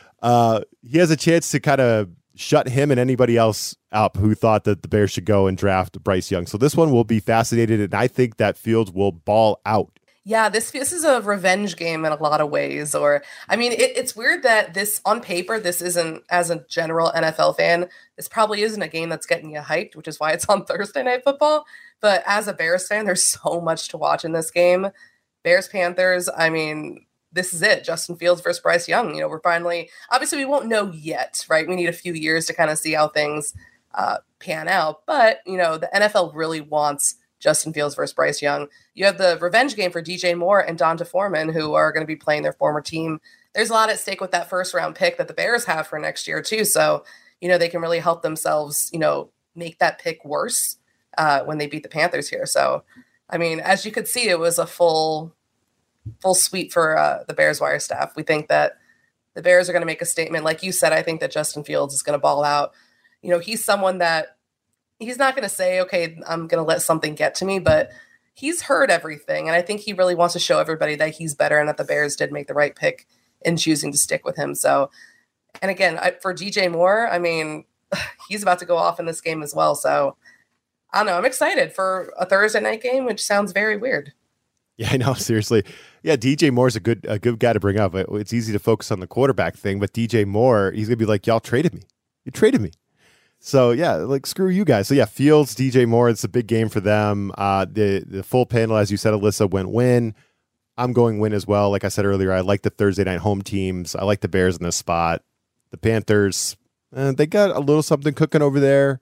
Uh, he has a chance to kind of shut him and anybody else up who thought that the Bears should go and draft Bryce Young. So this one will be fascinated, and I think that Fields will ball out. Yeah, this this is a revenge game in a lot of ways. Or, I mean, it, it's weird that this, on paper, this isn't, as a general N F L fan, this probably isn't a game that's getting you hyped, which is why it's on Thursday Night Football. But as a Bears fan, there's so much to watch in this game. Bears, Panthers, I mean, this is it. Justin Fields versus Bryce Young. You know, we're finally, obviously we won't know yet, right? We need a few years to kind of see how things uh, pan out. But, you know, the N F L really wants Justin Fields versus Bryce Young. You have the revenge game for D J Moore and Donta Foreman, who are going to be playing their former team. There's a lot at stake with that first round pick that the Bears have for next year too. So, you know, they can really help themselves, you know, make that pick worse uh, when they beat the Panthers here. So, I mean, as you could see, it was a full, full sweep for uh, the Bears wire staff. We think that the Bears are going to make a statement. Like you said, I think that Justin Fields is going to ball out. You know, he's someone that, he's not going to say, okay, I'm going to let something get to me, but he's heard everything. And I think he really wants to show everybody that he's better and that the Bears did make the right pick in choosing to stick with him. So, and again, I, for D J Moore, I mean, he's about to go off in this game as well. So I don't know. I'm excited for a Thursday night game, which sounds very weird. Yeah, I know. Seriously. Yeah. D J Moore's a good, a good guy to bring up. It's easy to focus on the quarterback thing, but D J Moore, he's going to be like, y'all traded me. You traded me. So, yeah, like, screw you guys. So, yeah, Fields, D J Moore, it's a big game for them. Uh, the the full panel, as you said, Alyssa, went win. I'm going win as well. Like I said earlier, I like the Thursday night home teams. I like the Bears in this spot. The Panthers, eh, they got a little something cooking over there.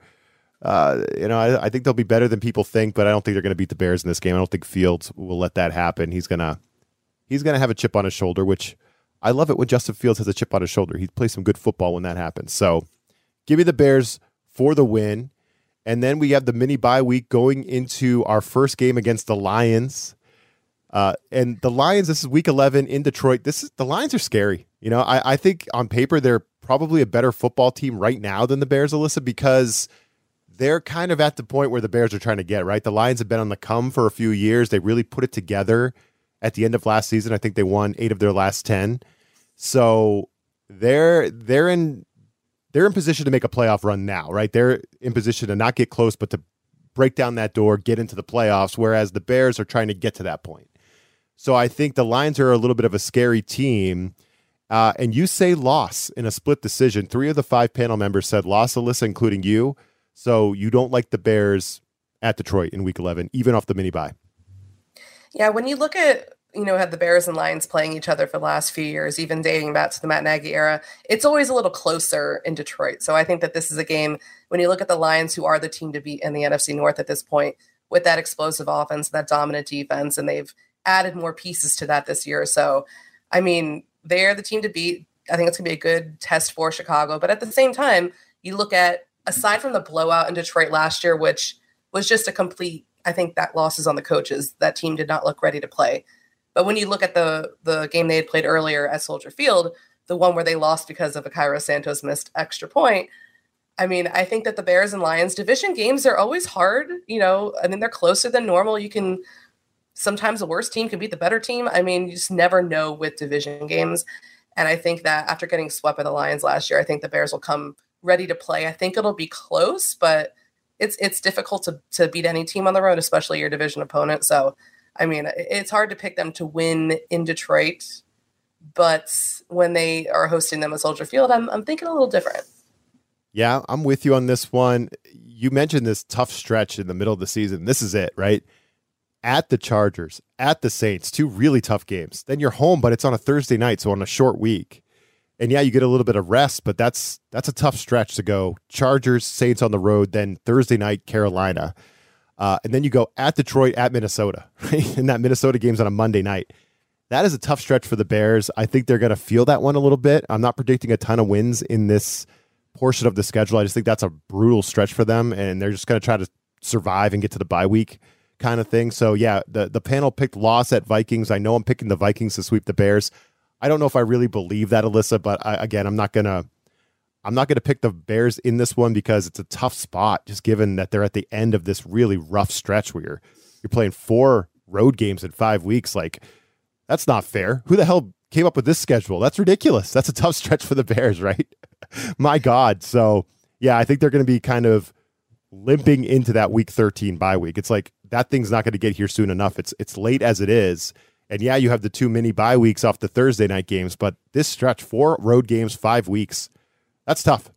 Uh, you know, I, I think they'll be better than people think, but I don't think they're going to beat the Bears in this game. I don't think Fields will let that happen. He's gonna he's gonna have a chip on his shoulder, which I love it when Justin Fields has a chip on his shoulder. He plays some good football when that happens. So, give me the Bears for the win. And then we have the mini bye week going into our first game against the Lions. Uh, and the Lions, this is week eleven in Detroit. This is the Lions are scary. You know, I, I think on paper they're probably a better football team right now than the Bears, Alyssa, because they're kind of at the point where the Bears are trying to get, right? The Lions have been on the come for a few years. They really put it together at the end of last season. I think they won eight of their last ten. So they're they're in they're in position to make a playoff run now, right? They're in position to not get close, but to break down that door, get into the playoffs, whereas the Bears are trying to get to that point. So I think the Lions are a little bit of a scary team. Uh, and you say loss in a split decision. Three of the five panel members said loss, Alyssa, including you. So you don't like the Bears at Detroit in week eleven, even off the mini bye. Yeah, when you look at, you know, had the Bears and Lions playing each other for the last few years, even dating back to the Matt Nagy era, it's always a little closer in Detroit. So I think that this is a game, when you look at the Lions, who are the team to beat in the N F C North at this point, with that explosive offense, that dominant defense, and they've added more pieces to that this year. So, I mean, they're the team to beat. I think it's going to be a good test for Chicago. But at the same time, you look at, aside from the blowout in Detroit last year, which was just a complete, I think that loss is on the coaches. That team did not look ready to play. But when you look at the the game they had played earlier at Soldier Field, the one where they lost because of a Cairo Santos missed extra point, I mean, I think that the Bears and Lions division games are always hard. You know, I mean, they're closer than normal. You can, sometimes the worst team can beat the better team. I mean, you just never know with division games. And I think that after getting swept by the Lions last year, I think the Bears will come ready to play. I think it'll be close, but it's it's difficult to to beat any team on the road, especially your division opponent. So, I mean, it's hard to pick them to win in Detroit, but when they are hosting them at Soldier Field, I'm I'm thinking a little different. Yeah, I'm with you on this one. You mentioned this tough stretch in the middle of the season. This is it, right? At the Chargers, at the Saints, two really tough games. Then you're home, but it's on a Thursday night, so on a short week. And yeah, you get a little bit of rest, but that's that's a tough stretch to go. Chargers, Saints on the road, then Thursday night, Carolina. Uh, and then you go at Detroit, at Minnesota, right? And that Minnesota game's on a Monday night. That is a tough stretch for the Bears. I think they're going to feel that one a little bit. I'm not predicting a ton of wins in this portion of the schedule. I just think that's a brutal stretch for them, and they're just going to try to survive and get to the bye week kind of thing. So yeah, the, the panel picked loss at Vikings. I know I'm picking the Vikings to sweep the Bears. I don't know if I really believe that, Alyssa, but I, again, I'm not going to I'm not going to pick the Bears in this one because it's a tough spot, just given that they're at the end of this really rough stretch where you're, you're playing four road games in five weeks. Like, that's not fair. Who the hell came up with this schedule? That's ridiculous. That's a tough stretch for the Bears, right? My God. So, yeah, I think they're going to be kind of limping into that week thirteen bye week. It's like that thing's not going to get here soon enough. It's it's late as it is. And yeah, you have the two mini bye weeks off the Thursday night games, but this stretch, four road games, five weeks, that's tough.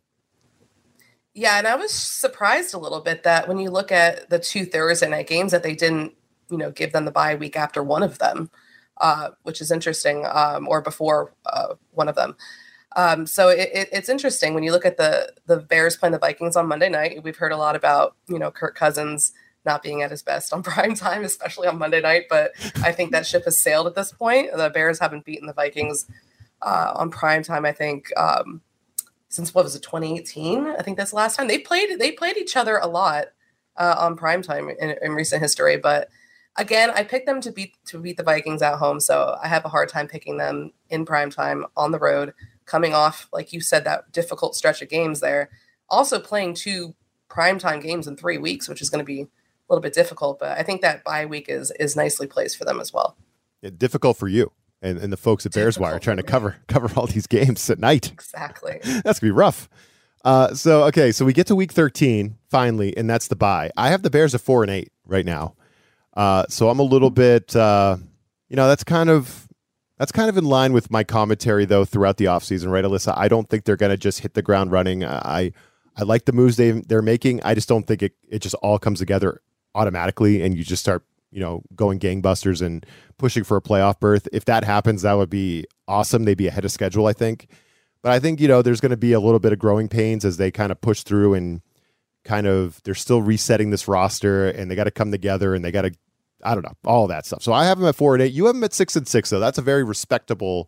Yeah, and I was surprised a little bit that when you look at the two Thursday night games that they didn't, you know, give them the bye week after one of them, uh, which is interesting, um, or before uh, one of them. Um, so it, it, it's interesting when you look at the the Bears playing the Vikings on Monday night. We've heard a lot about, you know, Kirk Cousins not being at his best on prime time, especially on Monday night. But I think that ship has sailed at this point. The Bears haven't beaten the Vikings uh, on prime time, I think, um, since what was it, twenty eighteen? I think that's the last time they played. They played each other a lot uh, on prime time in, in recent history. But again, I picked them to beat to beat the Vikings at home, so I have a hard time picking them in prime time on the road, coming off, like you said, that difficult stretch of games there. Also playing two primetime games in three weeks, which is going to be a little bit difficult, but I think that bye week is is nicely placed for them as well. Yeah, difficult for you and, and the folks at Bears Wire trying to cover cover all these games at night. Exactly. That's gonna be rough. Uh, so okay, so we get to week thirteen finally, and that's the bye. I have the Bears at four and eight right now, uh, so I'm a little bit, uh, you know, that's kind of that's kind of in line with my commentary though throughout the offseason, right, Alyssa? I don't think they're gonna just hit the ground running. I I like the moves they they're making. I just don't think it it just all comes together automatically and you just start, you know, going gangbusters and pushing for a playoff berth. If that happens, that would be awesome. They'd be ahead of schedule, I think. But I think, you know, there's going to be a little bit of growing pains as they kind of push through and kind of, they're still resetting this roster and they got to come together and they got to, I don't know, all that stuff. So I have them at four and eight. You have them at six and six, though. That's a very respectable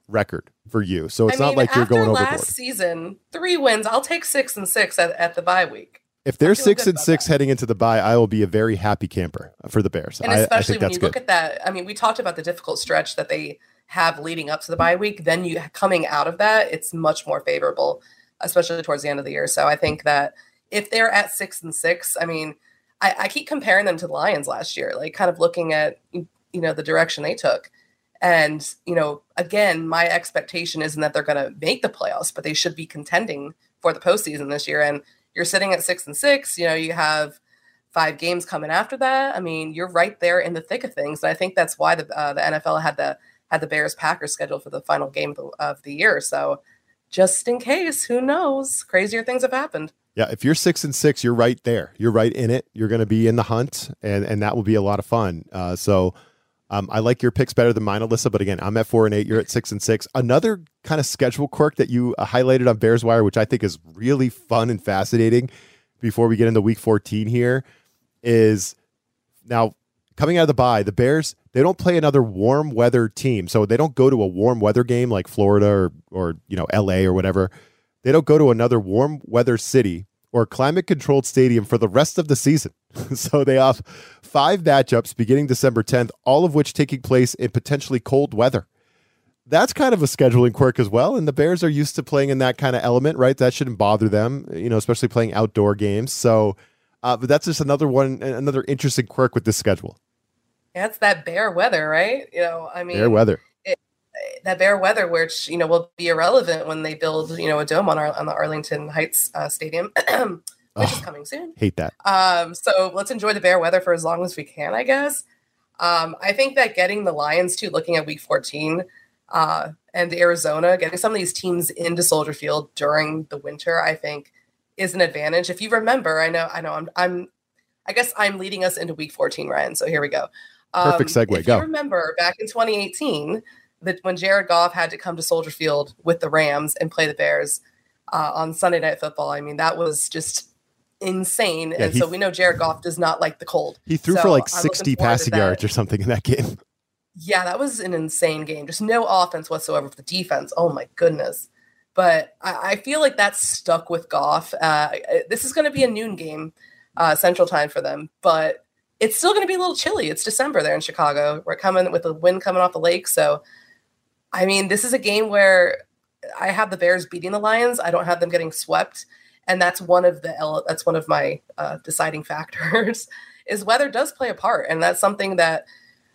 record for you. So it's I not mean, like you're after going last overboard. season, three wins. I'll take six and six at, at the bye week. If they're I'm feeling six good and about six that. heading into the bye, I will be a very happy camper for the Bears. And I, I especially think when that's you good. look at that, I mean, we talked about the difficult stretch that they have leading up to the bye week. Then you coming out of that, it's much more favorable, especially towards the end of the year. So I think that if they're at six and six, I mean, I, I keep comparing them to the Lions last year, like kind of looking at, you know, the direction they took. And, you know, again, my expectation isn't that they're going to make the playoffs, but they should be contending for the postseason this year. And you're sitting at six and six, you know, you have five games coming after that. I mean, you're right there in the thick of things. And I think that's why the uh, the N F L had the had the Bears Packers scheduled for the final game of the, of the year. So just in case, who knows? Crazier things have happened. Yeah, if you're six and six, you're right there. You're right in it. You're going to be in the hunt, and and that will be a lot of fun. Uh, so um, I like your picks better than mine, Alyssa. But again, I'm at four and eight. You're at six and six. Another kind of schedule quirk that you uh, highlighted on Bears Wire, which I think is really fun and fascinating. Before we get into Week fourteen here, is now coming out of the bye, the Bears, they don't play another warm weather team, so they don't go to a warm weather game like Florida or or you know L A or whatever. They don't go to another warm weather city or climate controlled stadium for the rest of the season. So they have five matchups beginning December tenth, all of which taking place in potentially cold weather. That's kind of a scheduling quirk as well. And the Bears are used to playing in that kind of element, right? That shouldn't bother them, you know, especially playing outdoor games. So, uh, but that's just another one, another interesting quirk with this schedule. Yeah, it's that bear weather, right? You know, I mean, Bear weather. that bear weather, which, you know, will be irrelevant when they build, you know, a dome on our on the Arlington Heights uh, Stadium, which oh, is coming soon. Hate that. Um, so let's enjoy the bear weather for as long as we can, I guess. Um, I think that getting the Lions to looking at Week fourteen uh, and Arizona, getting some of these teams into Soldier Field during the winter, I think is an advantage. If you remember, I know, I know, I'm, I'm, I guess I'm leading us into Week fourteen, Ryan. So here we go. Um, Perfect segue. If Go. you remember back in twenty eighteen. That when Jared Goff had to come to Soldier Field with the Rams and play the Bears uh, on Sunday Night Football, I mean, that was just insane. Yeah, and he, so we know Jared Goff does not like the cold. He threw so for like I'm sixty passing yards or something in that game. Yeah, that was an insane game. Just no offense whatsoever for the defense. Oh, my goodness. But I, I feel like that's stuck with Goff. Uh, this is going to be a noon game, uh, Central Time for them. But it's still going to be a little chilly. It's December there in Chicago. We're coming with the wind coming off the lake. So, I mean, this is a game where I have the Bears beating the Lions. I don't have them getting swept. And that's one of the that's one of my uh, deciding factors is weather does play a part. And that's something that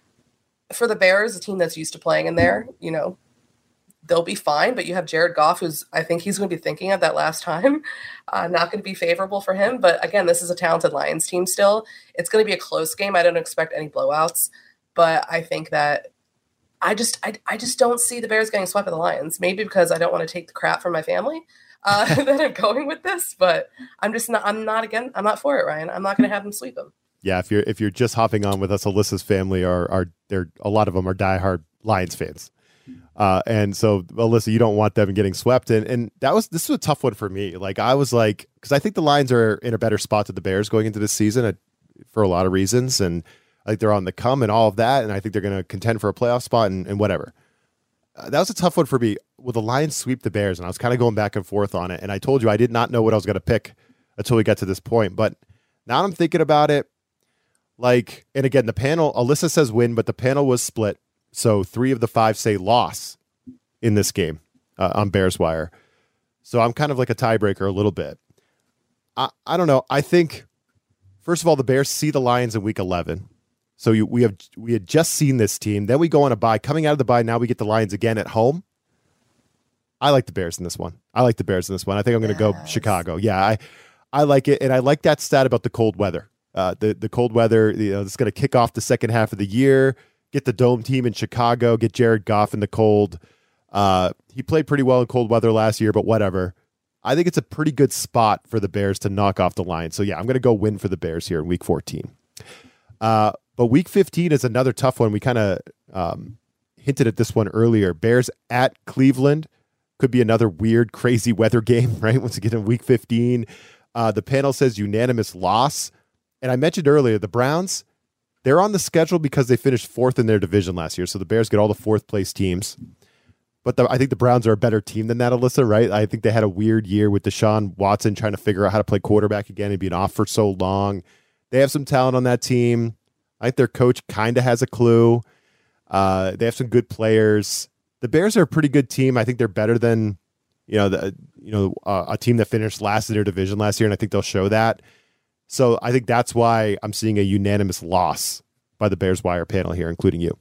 for the Bears, a team that's used to playing in there, you know, they'll be fine. But you have Jared Goff, who's I think he's going to be thinking of that last time. Uh, not going to be favorable for him. But again, this is a talented Lions team still. It's going to be a close game. I don't expect any blowouts. But I think that I just I, I just don't see the Bears getting swept by the Lions. Maybe because I don't want to take the crap from my family uh, that I'm going with this. But I'm just not I'm not again I'm not for it, Ryan. I'm not going to have them sweep them. Yeah, if you're if you're just hopping on with us, Alyssa's family are are there. A lot of them are diehard Lions fans, uh, and so Alyssa, you don't want them getting swept. And and that was this was a tough one for me. Like I was like, because I think the Lions are in a better spot than the Bears going into this season uh, for a lot of reasons, and like they're on the come and all of that, and I think they're going to contend for a playoff spot and, and whatever. Uh, that was a tough one for me. Will the Lions sweep the Bears? And I was kind of going back and forth on it. And I told you I did not know what I was going to pick until we got to this point. But now I'm thinking about it. Like, and again, the panel, Alyssa says win, but the panel was split. So three of the five say loss in this game uh, on Bears Wire. So I'm kind of like a tiebreaker a little bit. I, I don't know. I think, first of all, the Bears see the Lions in week eleven. So you, we have we had just seen this team. Then we go on a bye. Coming out of the bye, now we get the Lions again at home. I like the Bears in this one. I like the Bears in this one. I think I'm going to yes. go Chicago. Yeah, I I like it, and I like that stat about the cold weather. Uh, the the cold weather, you know, it's going to kick off the second half of the year. Get the dome team in Chicago. Get Jared Goff in the cold. Uh, he played pretty well in cold weather last year, but whatever. I think it's a pretty good spot for the Bears to knock off the Lions. So yeah, I'm going to go win for the Bears here in Week fourteen. Uh, but Week fifteen is another tough one. We kind of um, hinted at this one earlier. Bears at Cleveland could be another weird, crazy weather game, right? Once you get in Week fifteen, uh, the panel says unanimous loss. And I mentioned earlier, the Browns, they're on the schedule because they finished fourth in their division last year. So the Bears get all the fourth place teams. But the, I think the Browns are a better team than that, Alyssa, right? I think they had a weird year with Deshaun Watson trying to figure out how to play quarterback again and being off for so long. They have some talent on that team. I think their coach kind of has a clue. Uh, they have some good players. The Bears are a pretty good team. I think they're better than, you know, the you know uh, a team that finished last in their division last year, and I think they'll show that. So I think that's why I'm seeing a unanimous loss by the Bears Wire panel here, including you.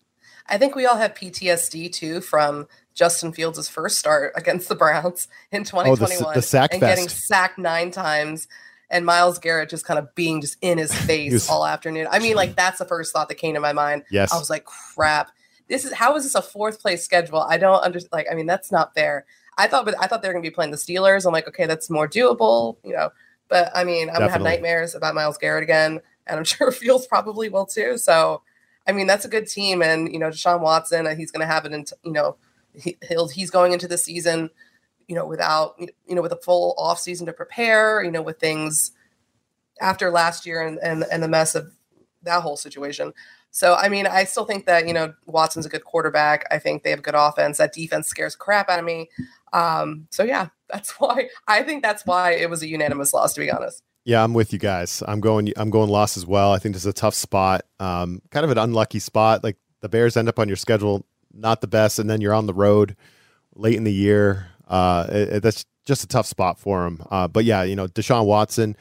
I think we all have P T S D too from Justin Fields' first start against the Browns in twenty twenty-one, oh, the, the sack and fest. getting sacked nine times, and Myles Garrett just kind of being just in his face was, all afternoon. I mean, like that's the first thought that came to my mind. Yes, I was like, crap. This is how is this a fourth place schedule? I don't understand. Like, I mean, that's not fair. I thought, but I thought they were going to be playing the Steelers. I'm like, okay, that's more doable, you know. But I mean, I'm going to have nightmares about Myles Garrett again, and I'm sure Fields probably will too. So. I mean, that's a good team. And, you know, Deshaun Watson, he's going to have it in, you know, he, he'll, he's going into the season, you know, without, you know, with a full off season to prepare, you know, with things after last year and, and, and the mess of that whole situation. So, I mean, I still think that, you know, Watson's a good quarterback. I think they have good offense. That defense scares crap out of me. Um, so, yeah, that's why I think that's why it was a unanimous loss, to be honest. Yeah, I'm with you guys. I'm going. I'm going loss as well. I think this is a tough spot, um, kind of an unlucky spot. Like the Bears end up on your schedule, not the best, and then you're on the road late in the year. Uh, it, it, that's just a tough spot for him. Uh, but yeah, you know, Deshaun Watson,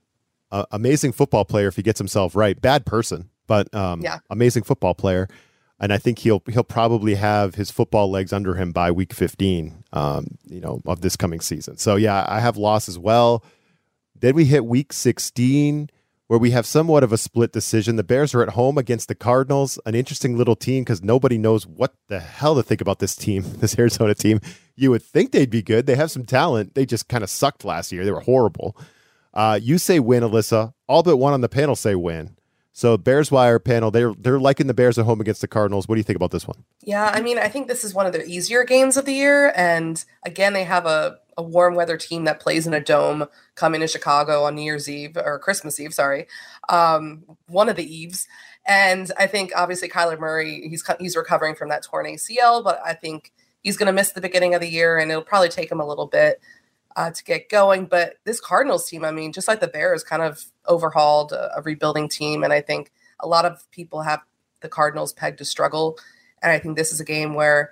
uh, amazing football player if he gets himself right. Bad person, but um, yeah. amazing football player. And I think he'll he'll probably have his football legs under him by week fifteen, um, you know, of this coming season. So yeah, I have loss as well. Then we hit week sixteen, where we have somewhat of a split decision. The Bears are at home against the Cardinals, an interesting little team because nobody knows what the hell to think about this team, this Arizona team. You would think they'd be good. They have some talent. They just kind of sucked last year. They were horrible. Uh, you say win, Alyssa. All but one on the panel say win. So Bears Wire panel, they're they're liking the Bears at home against the Cardinals. What do you think about this one? Yeah, I mean, I think this is one of the easier games of the year. And again, they have a, a warm weather team that plays in a dome coming to Chicago on New Year's Eve or Christmas Eve, sorry. Um, one of the eves. And I think obviously Kyler Murray, he's he's recovering from that torn A C L, but I think he's going to miss the beginning of the year and it'll probably take him a little bit uh, to get going. But this Cardinals team, I mean, just like the Bears, kind of overhauled a, a rebuilding team. And I think a lot of people have the Cardinals pegged to struggle. And I think this is a game where,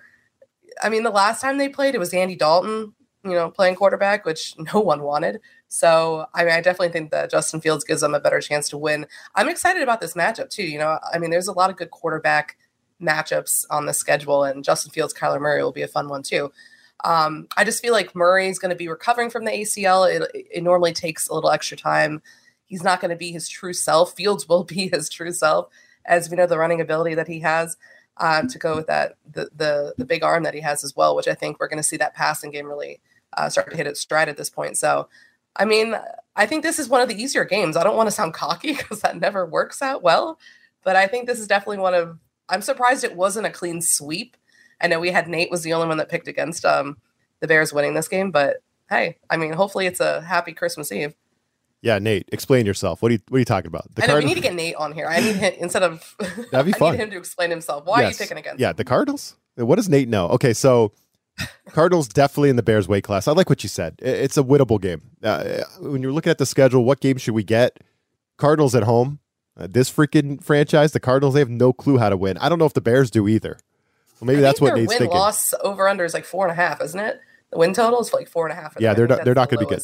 I mean, the last time they played, it was Andy Dalton, you know, playing quarterback, which no one wanted. So, I mean, I definitely think that Justin Fields gives them a better chance to win. I'm excited about this matchup too. You know, I mean, there's a lot of good quarterback matchups on the schedule, and Justin Fields, Kyler Murray will be a fun one too. Um, I just feel like Murray's going to be recovering from the A C L. It, it normally takes a little extra time. He's not going to be his true self. Fields will be his true self, as we know the running ability that he has. Um, to go with that, the, the the big arm that he has as well, which I think we're going to see that passing game really uh, start to hit its stride at this point. So, I mean, I think this is one of the easier games. I don't want to sound cocky because that never works out well, but I think this is definitely one of, I'm surprised it wasn't a clean sweep. I know we had Nate was the only one that picked against um, the Bears winning this game, but hey, I mean, hopefully it's a happy Christmas Eve. Yeah, Nate, explain yourself. What are you What are you talking about? The I know, Cardinals? We need to get Nate on here. I need him instead of. That'd be fun. I need him to explain himself. Why yes. are you picking against? Yeah, the Cardinals. What does Nate know? Okay, so Cardinals definitely in the Bears weight class. I like what you said. It's a winnable game. Uh, when you're looking at the schedule, what game should we get? Cardinals at home. Uh, this freaking franchise, the Cardinals, they have no clue how to win. I don't know if the Bears do either. Well, maybe I that's what their Nate's win thinking. Loss over under is like four and a half, isn't it? The win total is like four and a half. Yeah, they're not, they're not going to be good.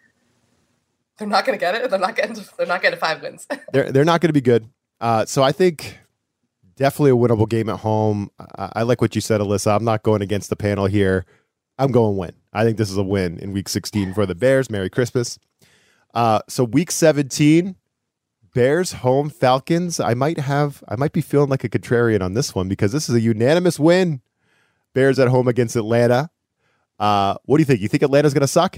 They're not going to get it. They're not getting. They're not getting five wins. they're they're not going to be good. Uh, so I think definitely a winnable game at home. I, I like what you said, Alyssa. I'm not going against the panel here. I'm going win. I think this is a win in Week sixteen for the Bears. Merry Christmas. Uh, so Week seventeen, Bears home Falcons. I might have. I might be feeling like a contrarian on this one because this is a unanimous win. Bears at home against Atlanta. Uh, what do you think? You think Atlanta's going to suck?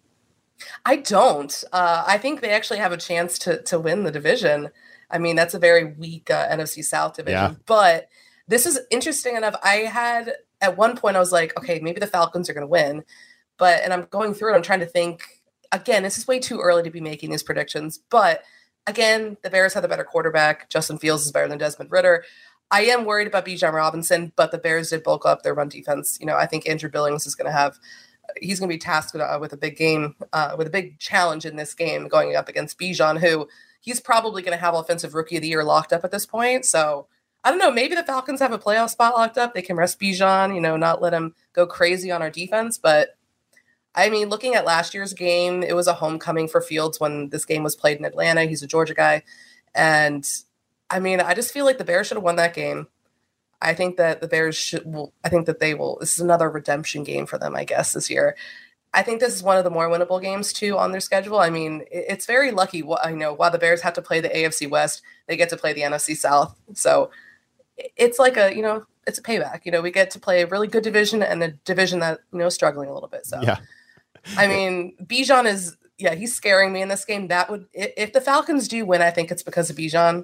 I don't. Uh, I think they actually have a chance to to win the division. I mean, that's a very weak uh, N F C South division. Yeah. But this is interesting enough. I had, at one point, I was like, okay, maybe the Falcons are going to win. But, and I'm going through it, I'm trying to think, again, this is way too early to be making these predictions. But, again, the Bears have the better quarterback. Justin Fields is better than Desmond Ridder. I am worried about Bijan Robinson, but the Bears did bulk up their run defense. You know, I think Andrew Billings is going to have, he's going to be tasked with, uh, with a big game, uh, with a big challenge in this game going up against Bijan, who he's probably going to have Offensive Rookie of the Year locked up at this point. So I don't know, maybe the Falcons have a playoff spot locked up. They can rest Bijan, you know, not let him go crazy on our defense. But I mean, looking at last year's game, it was a homecoming for Fields when this game was played in Atlanta. He's a Georgia guy. And I mean, I just feel like the Bears should have won that game. I think that the Bears should, will, I think that they will, this is another redemption game for them, I guess, this year. I think this is one of the more winnable games, too, on their schedule. I mean, it's very lucky. I know while the Bears have to play the A F C West, they get to play the N F C South. So it's like a, you know, it's a payback. You know, we get to play a really good division and a division that, you know, is struggling a little bit. So, yeah. I mean, Bijan is, yeah, he's scaring me in this game. That would, if the Falcons do win, I think it's because of Bijan.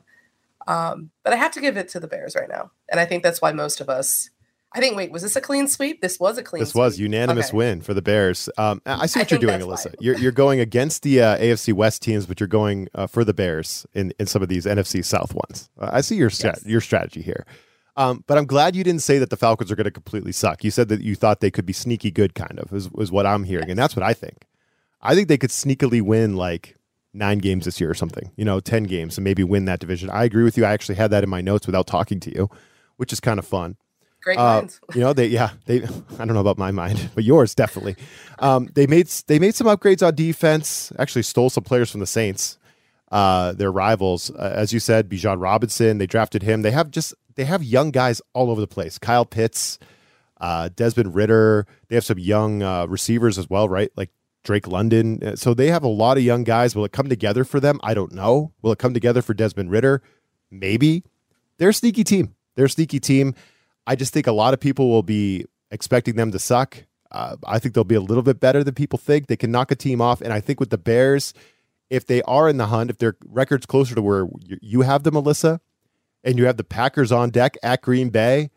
Um, but I have to give it to the Bears right now. And I think that's why most of us, I think, wait, was this a clean sweep? This was a clean this sweep. This was unanimous okay. win for the Bears. Um, I see what I you're doing, Alyssa. You're, you're going against the uh, A F C West teams, but you're going uh, for the Bears in, in some of these N F C South ones. Uh, I see your stra- yes. your strategy here. Um, but I'm glad you didn't say that the Falcons are going to completely suck. You said that you thought they could be sneaky good, kind of, is, is what I'm hearing. Yes. And that's what I think. I think they could sneakily win like nine games this year or something, you know, ten games and maybe win that division. I agree with you. I actually had that in my notes without talking to you, which is kind of fun. Great uh, minds. You know, they, yeah, they, I don't know about my mind, but yours definitely. Um, they made, they made some upgrades on defense, actually stole some players from the Saints, uh, their rivals. Uh, as you said, Bijan Robinson, they drafted him. They have just, they have young guys all over the place. Kyle Pitts, uh, Desmond Ritter. They have some young uh, receivers as well, right? Like Drake London. So they have a lot of young guys. Will it come together for them? I don't know. Will it come together for Desmond Ritter? Maybe. They're a sneaky team. They're a sneaky team. I just think a lot of people will be expecting them to suck. Uh, I think they'll be a little bit better than people think. They can knock a team off. And I think with the Bears, if they are in the hunt, if their record's closer to where you have them, Alyssa, and you have the Packers on deck at Green Bay,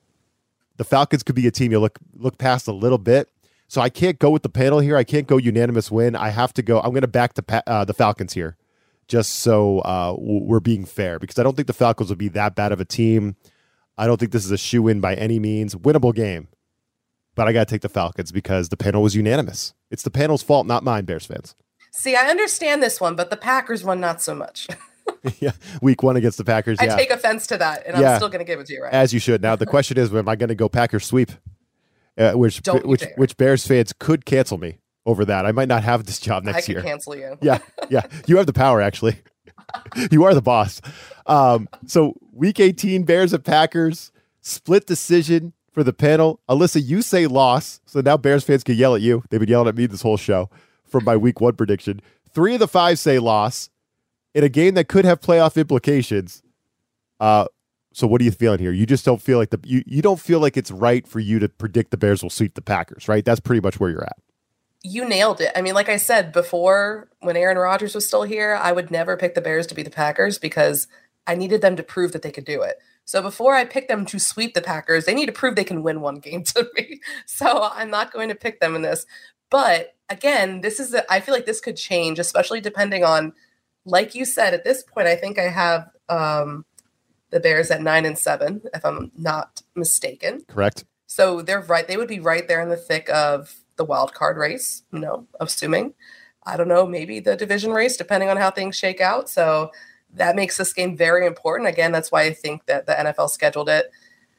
the Falcons could be a team you look look past a little bit. So I can't go with the panel here. I can't go unanimous win. I have to go. I'm going to back the uh, the Falcons here, just so uh, we're being fair, because I don't think the Falcons will be that bad of a team. I don't think this is a shoe-in by any means. Winnable game. But I got to take the Falcons because the panel was unanimous. It's the panel's fault, not mine, Bears fans. See, I understand this one, but the Packers one, not so much. Yeah, week one against the Packers. I yeah. take offense to that, and yeah. I'm still going to give it to you, right? As you should. Now, the question is, am I going to go Packers sweep? Uh, which Don't which dare. which Bears fans could cancel me over that. I might not have this job next I year. I can cancel you. Yeah, yeah. You have the power, actually. You are the boss. Um, so week eighteen, Bears and Packers, split decision for the panel. Alyssa, you say loss, so now Bears fans can yell at you. They've been yelling at me this whole show from my week one prediction. Three of the five say loss in a game that could have playoff implications. Uh, so what are you feeling here? You just don't feel like the you, you don't feel like it's right for you to predict the Bears will sweep the Packers, right? That's pretty much where you're at. You nailed it. I mean, like I said before, when Aaron Rodgers was still here, I would never pick the Bears to beat the Packers because I needed them to prove that they could do it. So before I pick them to sweep the Packers, they need to prove they can win one game to me. So I'm not going to pick them in this. But again, this is a, I feel like this could change, especially depending on, like you said, at this point, I think I have um, the Bears at nine and seven, if I'm not mistaken. Correct. So they're right. They would be right there in the thick of the wild card race, you know, assuming, I don't know, maybe the division race, depending on how things shake out. So that makes this game very important. Again, that's why I think that the N F L scheduled it.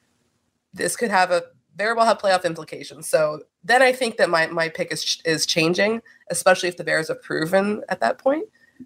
This could have a very well have playoff implications. So then I think that my, my pick is, is changing, especially if the Bears have proven at that point.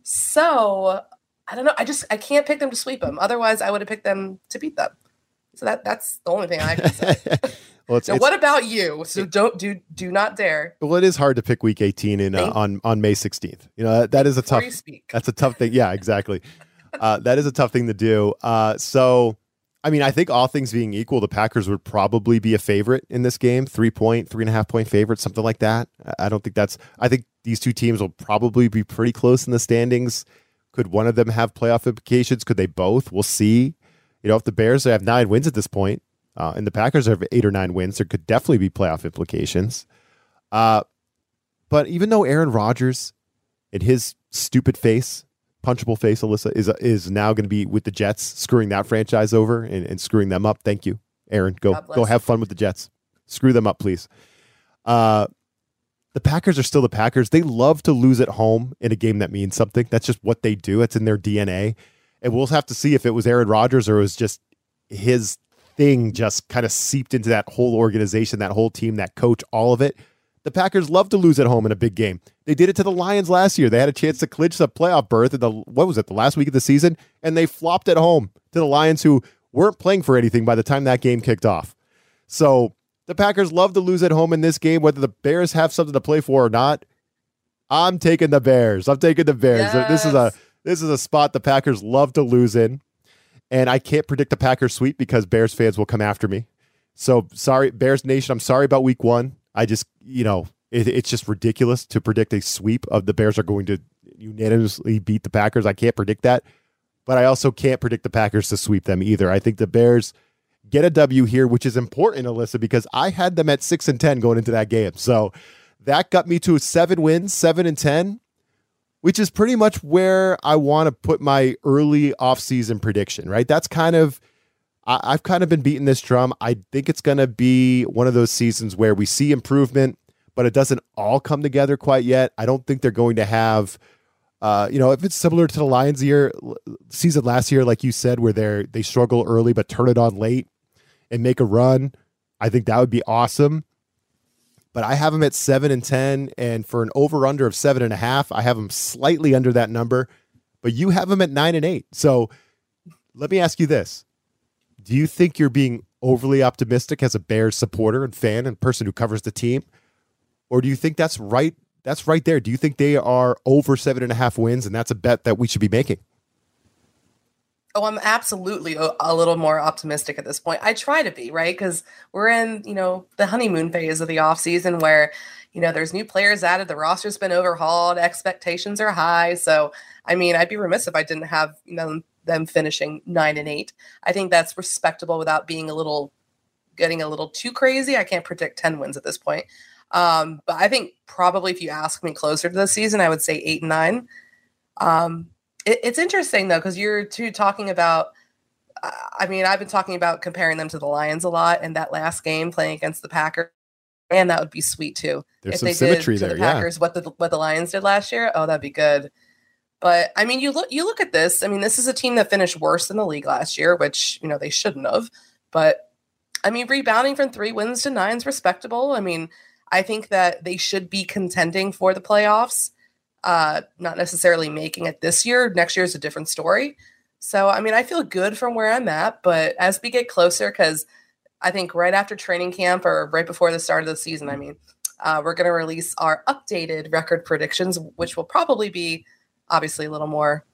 So I don't know. I just, I can't pick them to sweep them. Otherwise I would have picked them to beat them. So that that's the only thing I can say. Well, it's, so it's, what about you? So don't do do not dare. Well, it is hard to pick week eighteen in uh, on on May sixteenth. You know, that, that is a tough. That's a tough thing. Yeah, exactly. uh, that is a tough thing to do. Uh, so, I mean, I think all things being equal, the Packers would probably be a favorite in this game, three point, three and a half point favorite, something like that. I don't think that's. I think these two teams will probably be pretty close in the standings. Could one of them have playoff implications? Could they both? We'll see. You know, if the Bears have nine wins at this point, uh, and the Packers have eight or nine wins, there could definitely be playoff implications. Uh, but even though Aaron Rodgers and his stupid face punchable face, Alyssa, is is now going to be with the Jets, screwing that franchise over and, and screwing them up. Thank you, Aaron. Go go have fun with the Jets. Screw them up, please. Uh, the Packers are still the Packers. They love to lose at home in a game that means something. That's just what they do. It's in their D N A. And we'll have to see if it was Aaron Rodgers or it was just his thing just kind of seeped into that whole organization, that whole team, that coach, all of it. The Packers love to lose at home in a big game. They did it to the Lions last year. They had a chance to clinch a playoff berth in the, what was it, the last week of the season, and they flopped at home to the Lions, who weren't playing for anything by the time that game kicked off. So the Packers love to lose at home in this game, whether the Bears have something to play for or not. I'm taking the Bears. I'm taking the Bears. Yes. This is a this is a spot the Packers love to lose in, and I can't predict the Packers sweep because Bears fans will come after me. So sorry, Bears Nation. I'm sorry about week one. I just, you know, it, it's just ridiculous to predict a sweep of the Bears are going to unanimously beat the Packers. I can't predict that, but I also can't predict the Packers to sweep them either. I think the Bears get a W here, which is important, Alyssa, because I had them at six and ten going into that game. So that got me to seven wins, seven and ten, which is pretty much where I want to put my early offseason prediction, right? That's kind of, I, I've kind of been beating this drum. I think it's going to be one of those seasons where we see improvement, but it doesn't all come together quite yet. I don't think they're going to have, uh, you know, if it's similar to the Lions year season last year, like you said, where they're, they struggle early, but turn it on late and make a run. I think that would be awesome. But I have them at seven and ten, and for an over under of seven and a half, I have them slightly under that number. But you have them at nine and eight. So let me ask you this: do you think you're being overly optimistic as a Bears supporter and fan and person who covers the team, or do you think that's right? That's right there. Do you think they are over seven and a half wins, and that's a bet that we should be making? Oh, I'm absolutely a, a little more optimistic at this point. I try to be, right? Because we're in, you know, the honeymoon phase of the offseason where, you know, there's new players added, the roster's been overhauled, expectations are high. So, I mean, I'd be remiss if I didn't have, you know, them finishing nine and eight. I think that's respectable without being a little, getting a little too crazy. I can't predict ten wins at this point. Um, but I think probably if you ask me closer to the season, I would say eight and nine. Um, It's interesting, though, because you're too talking about, uh, I mean, I've been talking about comparing them to the Lions a lot, and that last game playing against the Packers, and that would be sweet, too. There's if some they symmetry did to there, the Packers yeah. what the, what the Lions did last year, oh, that'd be good. But, I mean, you look you look at this. I mean, this is a team that finished worse than the league last year, which, you know, they shouldn't have. But, I mean, rebounding from three wins to nine is respectable. I mean, I think that they should be contending for the playoffs. Uh, not necessarily making it this year. Next year is a different story. So, I mean, I feel good from where I'm at, but as we get closer, because I think right after training camp or right before the start of the season, I mean, uh, we're going to release our updated record predictions, which will probably be obviously a little more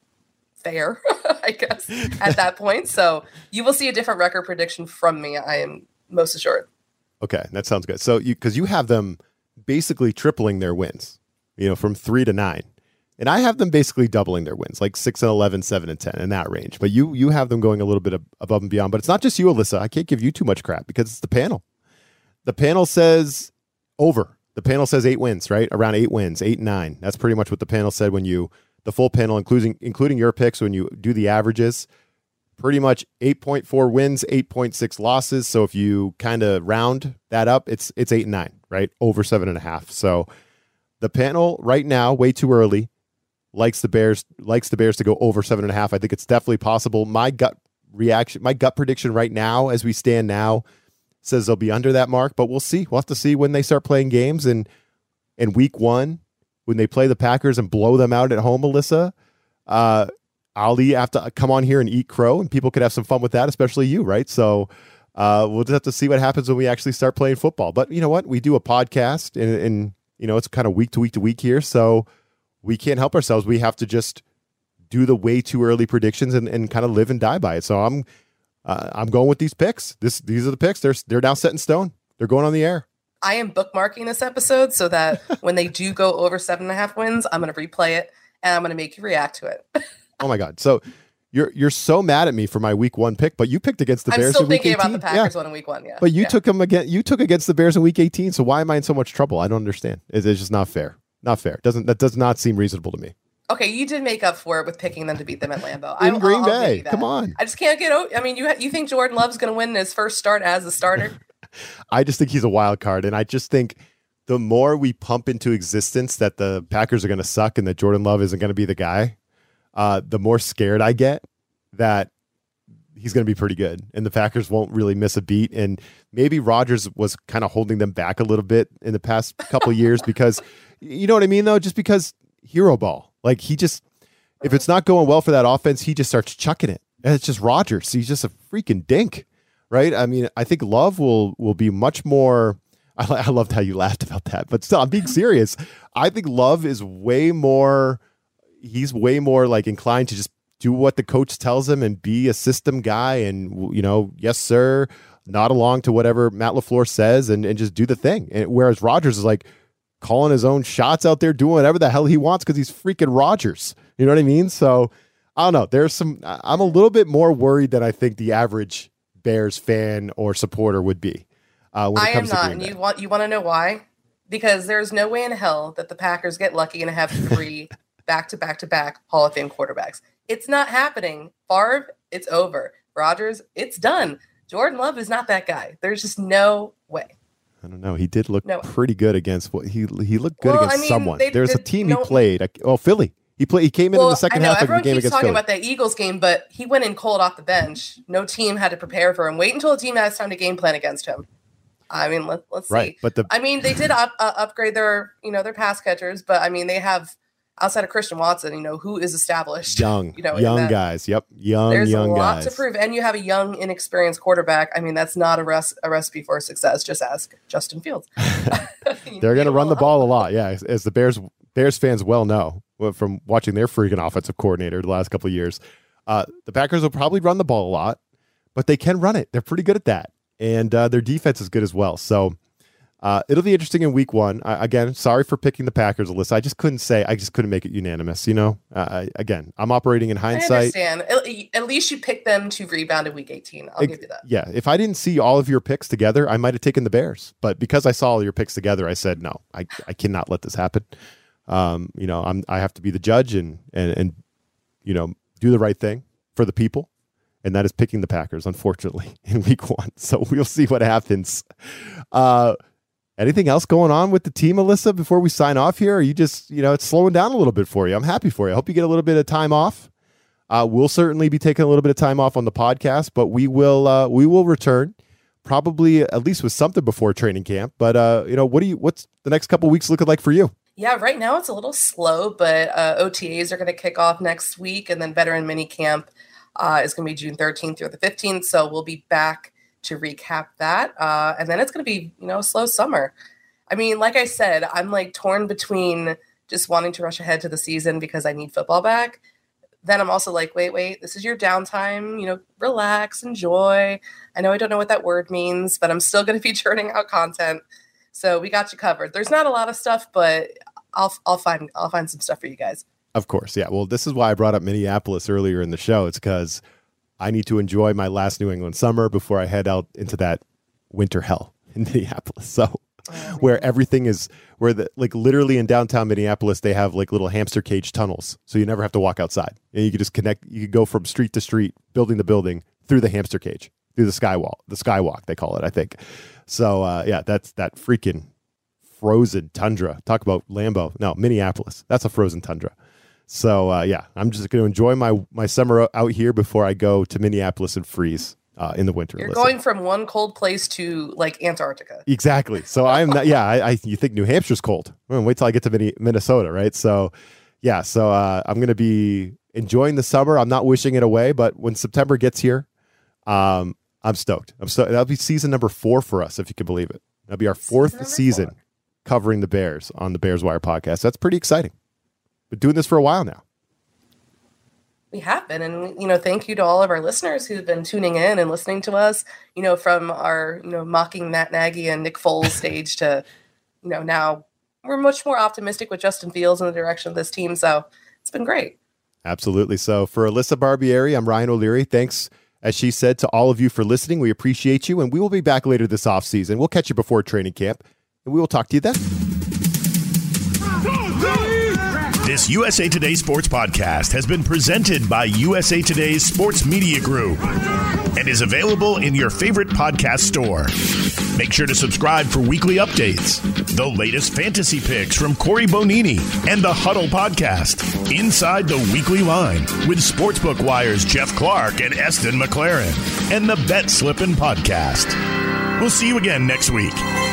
fair, I guess, at that point. So you will see a different record prediction from me, I am most assured. Okay, that sounds good. So you, because you have them basically tripling their wins, you know, from three to nine. And I have them basically doubling their wins, like six and eleven, seven and ten in that range. But you you have them going a little bit above and beyond. But it's not just you, Alyssa. I can't give you too much crap because it's the panel. The panel says over. The panel says eight wins, right? Around eight wins, eight and nine. That's pretty much what the panel said when you, the full panel, including including your picks, when you do the averages. Pretty much eight point four wins, eight point six losses. So if you kind of round that up, it's it's eight and nine, right? Over seven and a half. So the panel right now, way too early, likes the Bears, likes the Bears to go over seven and a half. I think it's definitely possible. My gut reaction, my gut prediction right now, as we stand now, says they'll be under that mark, but we'll see. We'll have to see when they start playing games. And in week one, when they play the Packers and blow them out at home, Alyssa, uh, I'll have to come on here and eat crow, and people could have some fun with that, especially you, right? So uh, we'll just have to see what happens when we actually start playing football. But you know what? We do a podcast, and, and you know it's kind of week to week to week here, so we can't help ourselves. We have to just do the way too early predictions and, and kind of live and die by it. So I'm uh, I'm going with these picks. This these are the picks. They're they're now set in stone. They're going on the air. I am bookmarking this episode so that when they do go over seven and a half wins, I'm going to replay it and I'm going to make you react to it. Oh my God. So you're you're so mad at me for my week one pick, but you picked against the I'm Bears still in week thinking eighteen. about the Packers yeah. one in week one. Yeah. But you yeah. took them again. You took against the Bears in week eighteen. So why am I in so much trouble? I don't understand. It's, it's just not fair. Not fair. Doesn't that does not seem reasonable to me. Okay, you did make up for it with picking them to beat them at Lambeau. In I, Green I'll, I'll Bay. Come on. I just can't get over. I mean, you you think Jordan Love's going to win his first start as a starter? I just think he's a wild card, and I just think the more we pump into existence that the Packers are going to suck and that Jordan Love isn't going to be the guy, uh, the more scared I get that he's going to be pretty good, and the Packers won't really miss a beat. And maybe Rodgers was kind of holding them back a little bit in the past couple of years because, you know what I mean, though? Just because hero ball. Like, he just, if it's not going well for that offense, he just starts chucking it. And it's just Rodgers. He's just a freaking dink, right? I mean, I think Love will will be much more. I, I loved how you laughed about that, but still, I'm being serious. I think Love is way more. He's way more like inclined to just do what the coach tells him and be a system guy, and you know, yes sir, nod along to whatever Matt LaFleur says, and and just do the thing. And whereas Rodgers is like calling his own shots out there, doing whatever the hell he wants because he's freaking Rodgers. You know what I mean? So I don't know. There's some. I'm a little bit more worried than I think the average Bears fan or supporter would be. Uh, when it I comes am not, to and you want you want to know why? Because there's no way in hell that the Packers get lucky and have three back to back to back Hall of Fame quarterbacks. It's not happening. Favre, it's over. Rodgers, it's done. Jordan Love is not that guy. There's just no way. I don't know. He did look no pretty good against what he he looked good well, against I mean, someone. They, There's they, a team no, he played. Oh, Philly. He played. He came in well, in the second I know, half of the game keeps against talking Philly. about that Eagles game, but he went in cold off the bench. No team had to prepare for him. Wait until a team has time to game plan against him. I mean, let, let's right, see. But the I mean, they did up, uh, upgrade their, you know, their pass catchers, but I mean, they have outside of Christian Watson, you know, who is established, young, you know, young guys. Yep, young, there's young a lot guys. to prove, and you have a young, inexperienced quarterback. I mean, that's not a, res- a recipe for success. Just ask Justin Fields. They're going to run the ball a lot, yeah, as, as the Bears Bears fans well know from watching their freaking offensive coordinator the last couple of years. Uh, the Packers will probably run the ball a lot, but they can run it. They're pretty good at that, and uh, their defense is good as well. So. Uh, it'll be interesting in week one. I, again, sorry for picking the Packers, Alyssa. I just couldn't say, I just couldn't make it unanimous. You know, uh, I, again, I'm operating in hindsight. I understand. At, at least you picked them to rebound in week eighteen. I'll it, give you that. Yeah. If I didn't see all of your picks together, I might have taken the Bears. But because I saw all your picks together, I said, no, I, I cannot let this happen. Um, you know, I'm, I have to be the judge and, and, and, you know, do the right thing for the people. And that is picking the Packers, unfortunately, in week one. So we'll see what happens. Uh, Anything else going on with the team, Alyssa, before we sign off here? Are you just, you know, it's slowing down a little bit for you. I'm happy for you. I hope you get a little bit of time off. Uh, we'll certainly be taking a little bit of time off on the podcast, but we will uh, we will return probably at least with something before training camp. But, uh, you know, what do you what's the next couple of weeks looking like for you? Yeah, right now it's a little slow, but uh, O T As are going to kick off next week, and then veteran mini camp uh, is going to be June thirteenth through the fifteenth. So we'll be back to recap that. Uh, and then it's going to be, you know, a slow summer. I mean, like I said, I'm like torn between just wanting to rush ahead to the season because I need football back. Then I'm also like, wait, wait, this is your downtime, you know, relax, enjoy. I know I don't know what that word means, but I'm still going to be churning out content. So we got you covered. There's not a lot of stuff, but I'll, I'll find, I'll find some stuff for you guys. Of course. Yeah. Well, this is why I brought up Minneapolis earlier in the show. It's because I need to enjoy my last New England summer before I head out into that winter hell in Minneapolis. So oh, where everything is, where the, like literally in downtown Minneapolis, they have like little hamster cage tunnels. So you never have to walk outside, and you can just connect. You can go from street to street, building to building through the hamster cage, through the skywalk, the skywalk, they call it, I think. So uh, yeah, that's that freaking frozen tundra. Talk about Lambeau. No, Minneapolis. That's a frozen tundra. So, uh, yeah, I'm just going to enjoy my, my summer out here before I go to Minneapolis and freeze uh, in the winter. You're Listen. going from one cold place to, like, Antarctica. Exactly. So I'm not, yeah, I, I you think New Hampshire's cold. Well, wait till I get to Mini, Minnesota, right? So, yeah, so uh, I'm going to be enjoying the summer. I'm not wishing it away, but when September gets here, um, I'm stoked. I'm stoked. That'll be season number four for us, if you can believe it. That'll be our fourth season, season covering the Bears on the Bears Wire podcast. That's pretty exciting. Been doing this for a while now. We have been, and you know, thank you to all of our listeners who've been tuning in and listening to us. You know, from our you know mocking Matt Nagy and Nick Foles stage to, you know, now we're much more optimistic with Justin Fields in the direction of this team. So it's been great. Absolutely. So for Alyssa Barbieri, I'm Ryan O'Leary. Thanks, as she said, to all of you for listening. We appreciate you, and we will be back later this offseason. We'll catch you before training camp, and we will talk to you then. This U S A Today Sports Podcast has been presented by U S A Today's Sports Media Group and is available in your favorite podcast store. Make sure to subscribe for weekly updates, the latest fantasy picks from Corey Bonini, and the Huddle Podcast, Inside the Weekly Line, with Sportsbook Wire's Jeff Clark and Eston McLaren, and the Bet Slippin' Podcast. We'll see you again next week.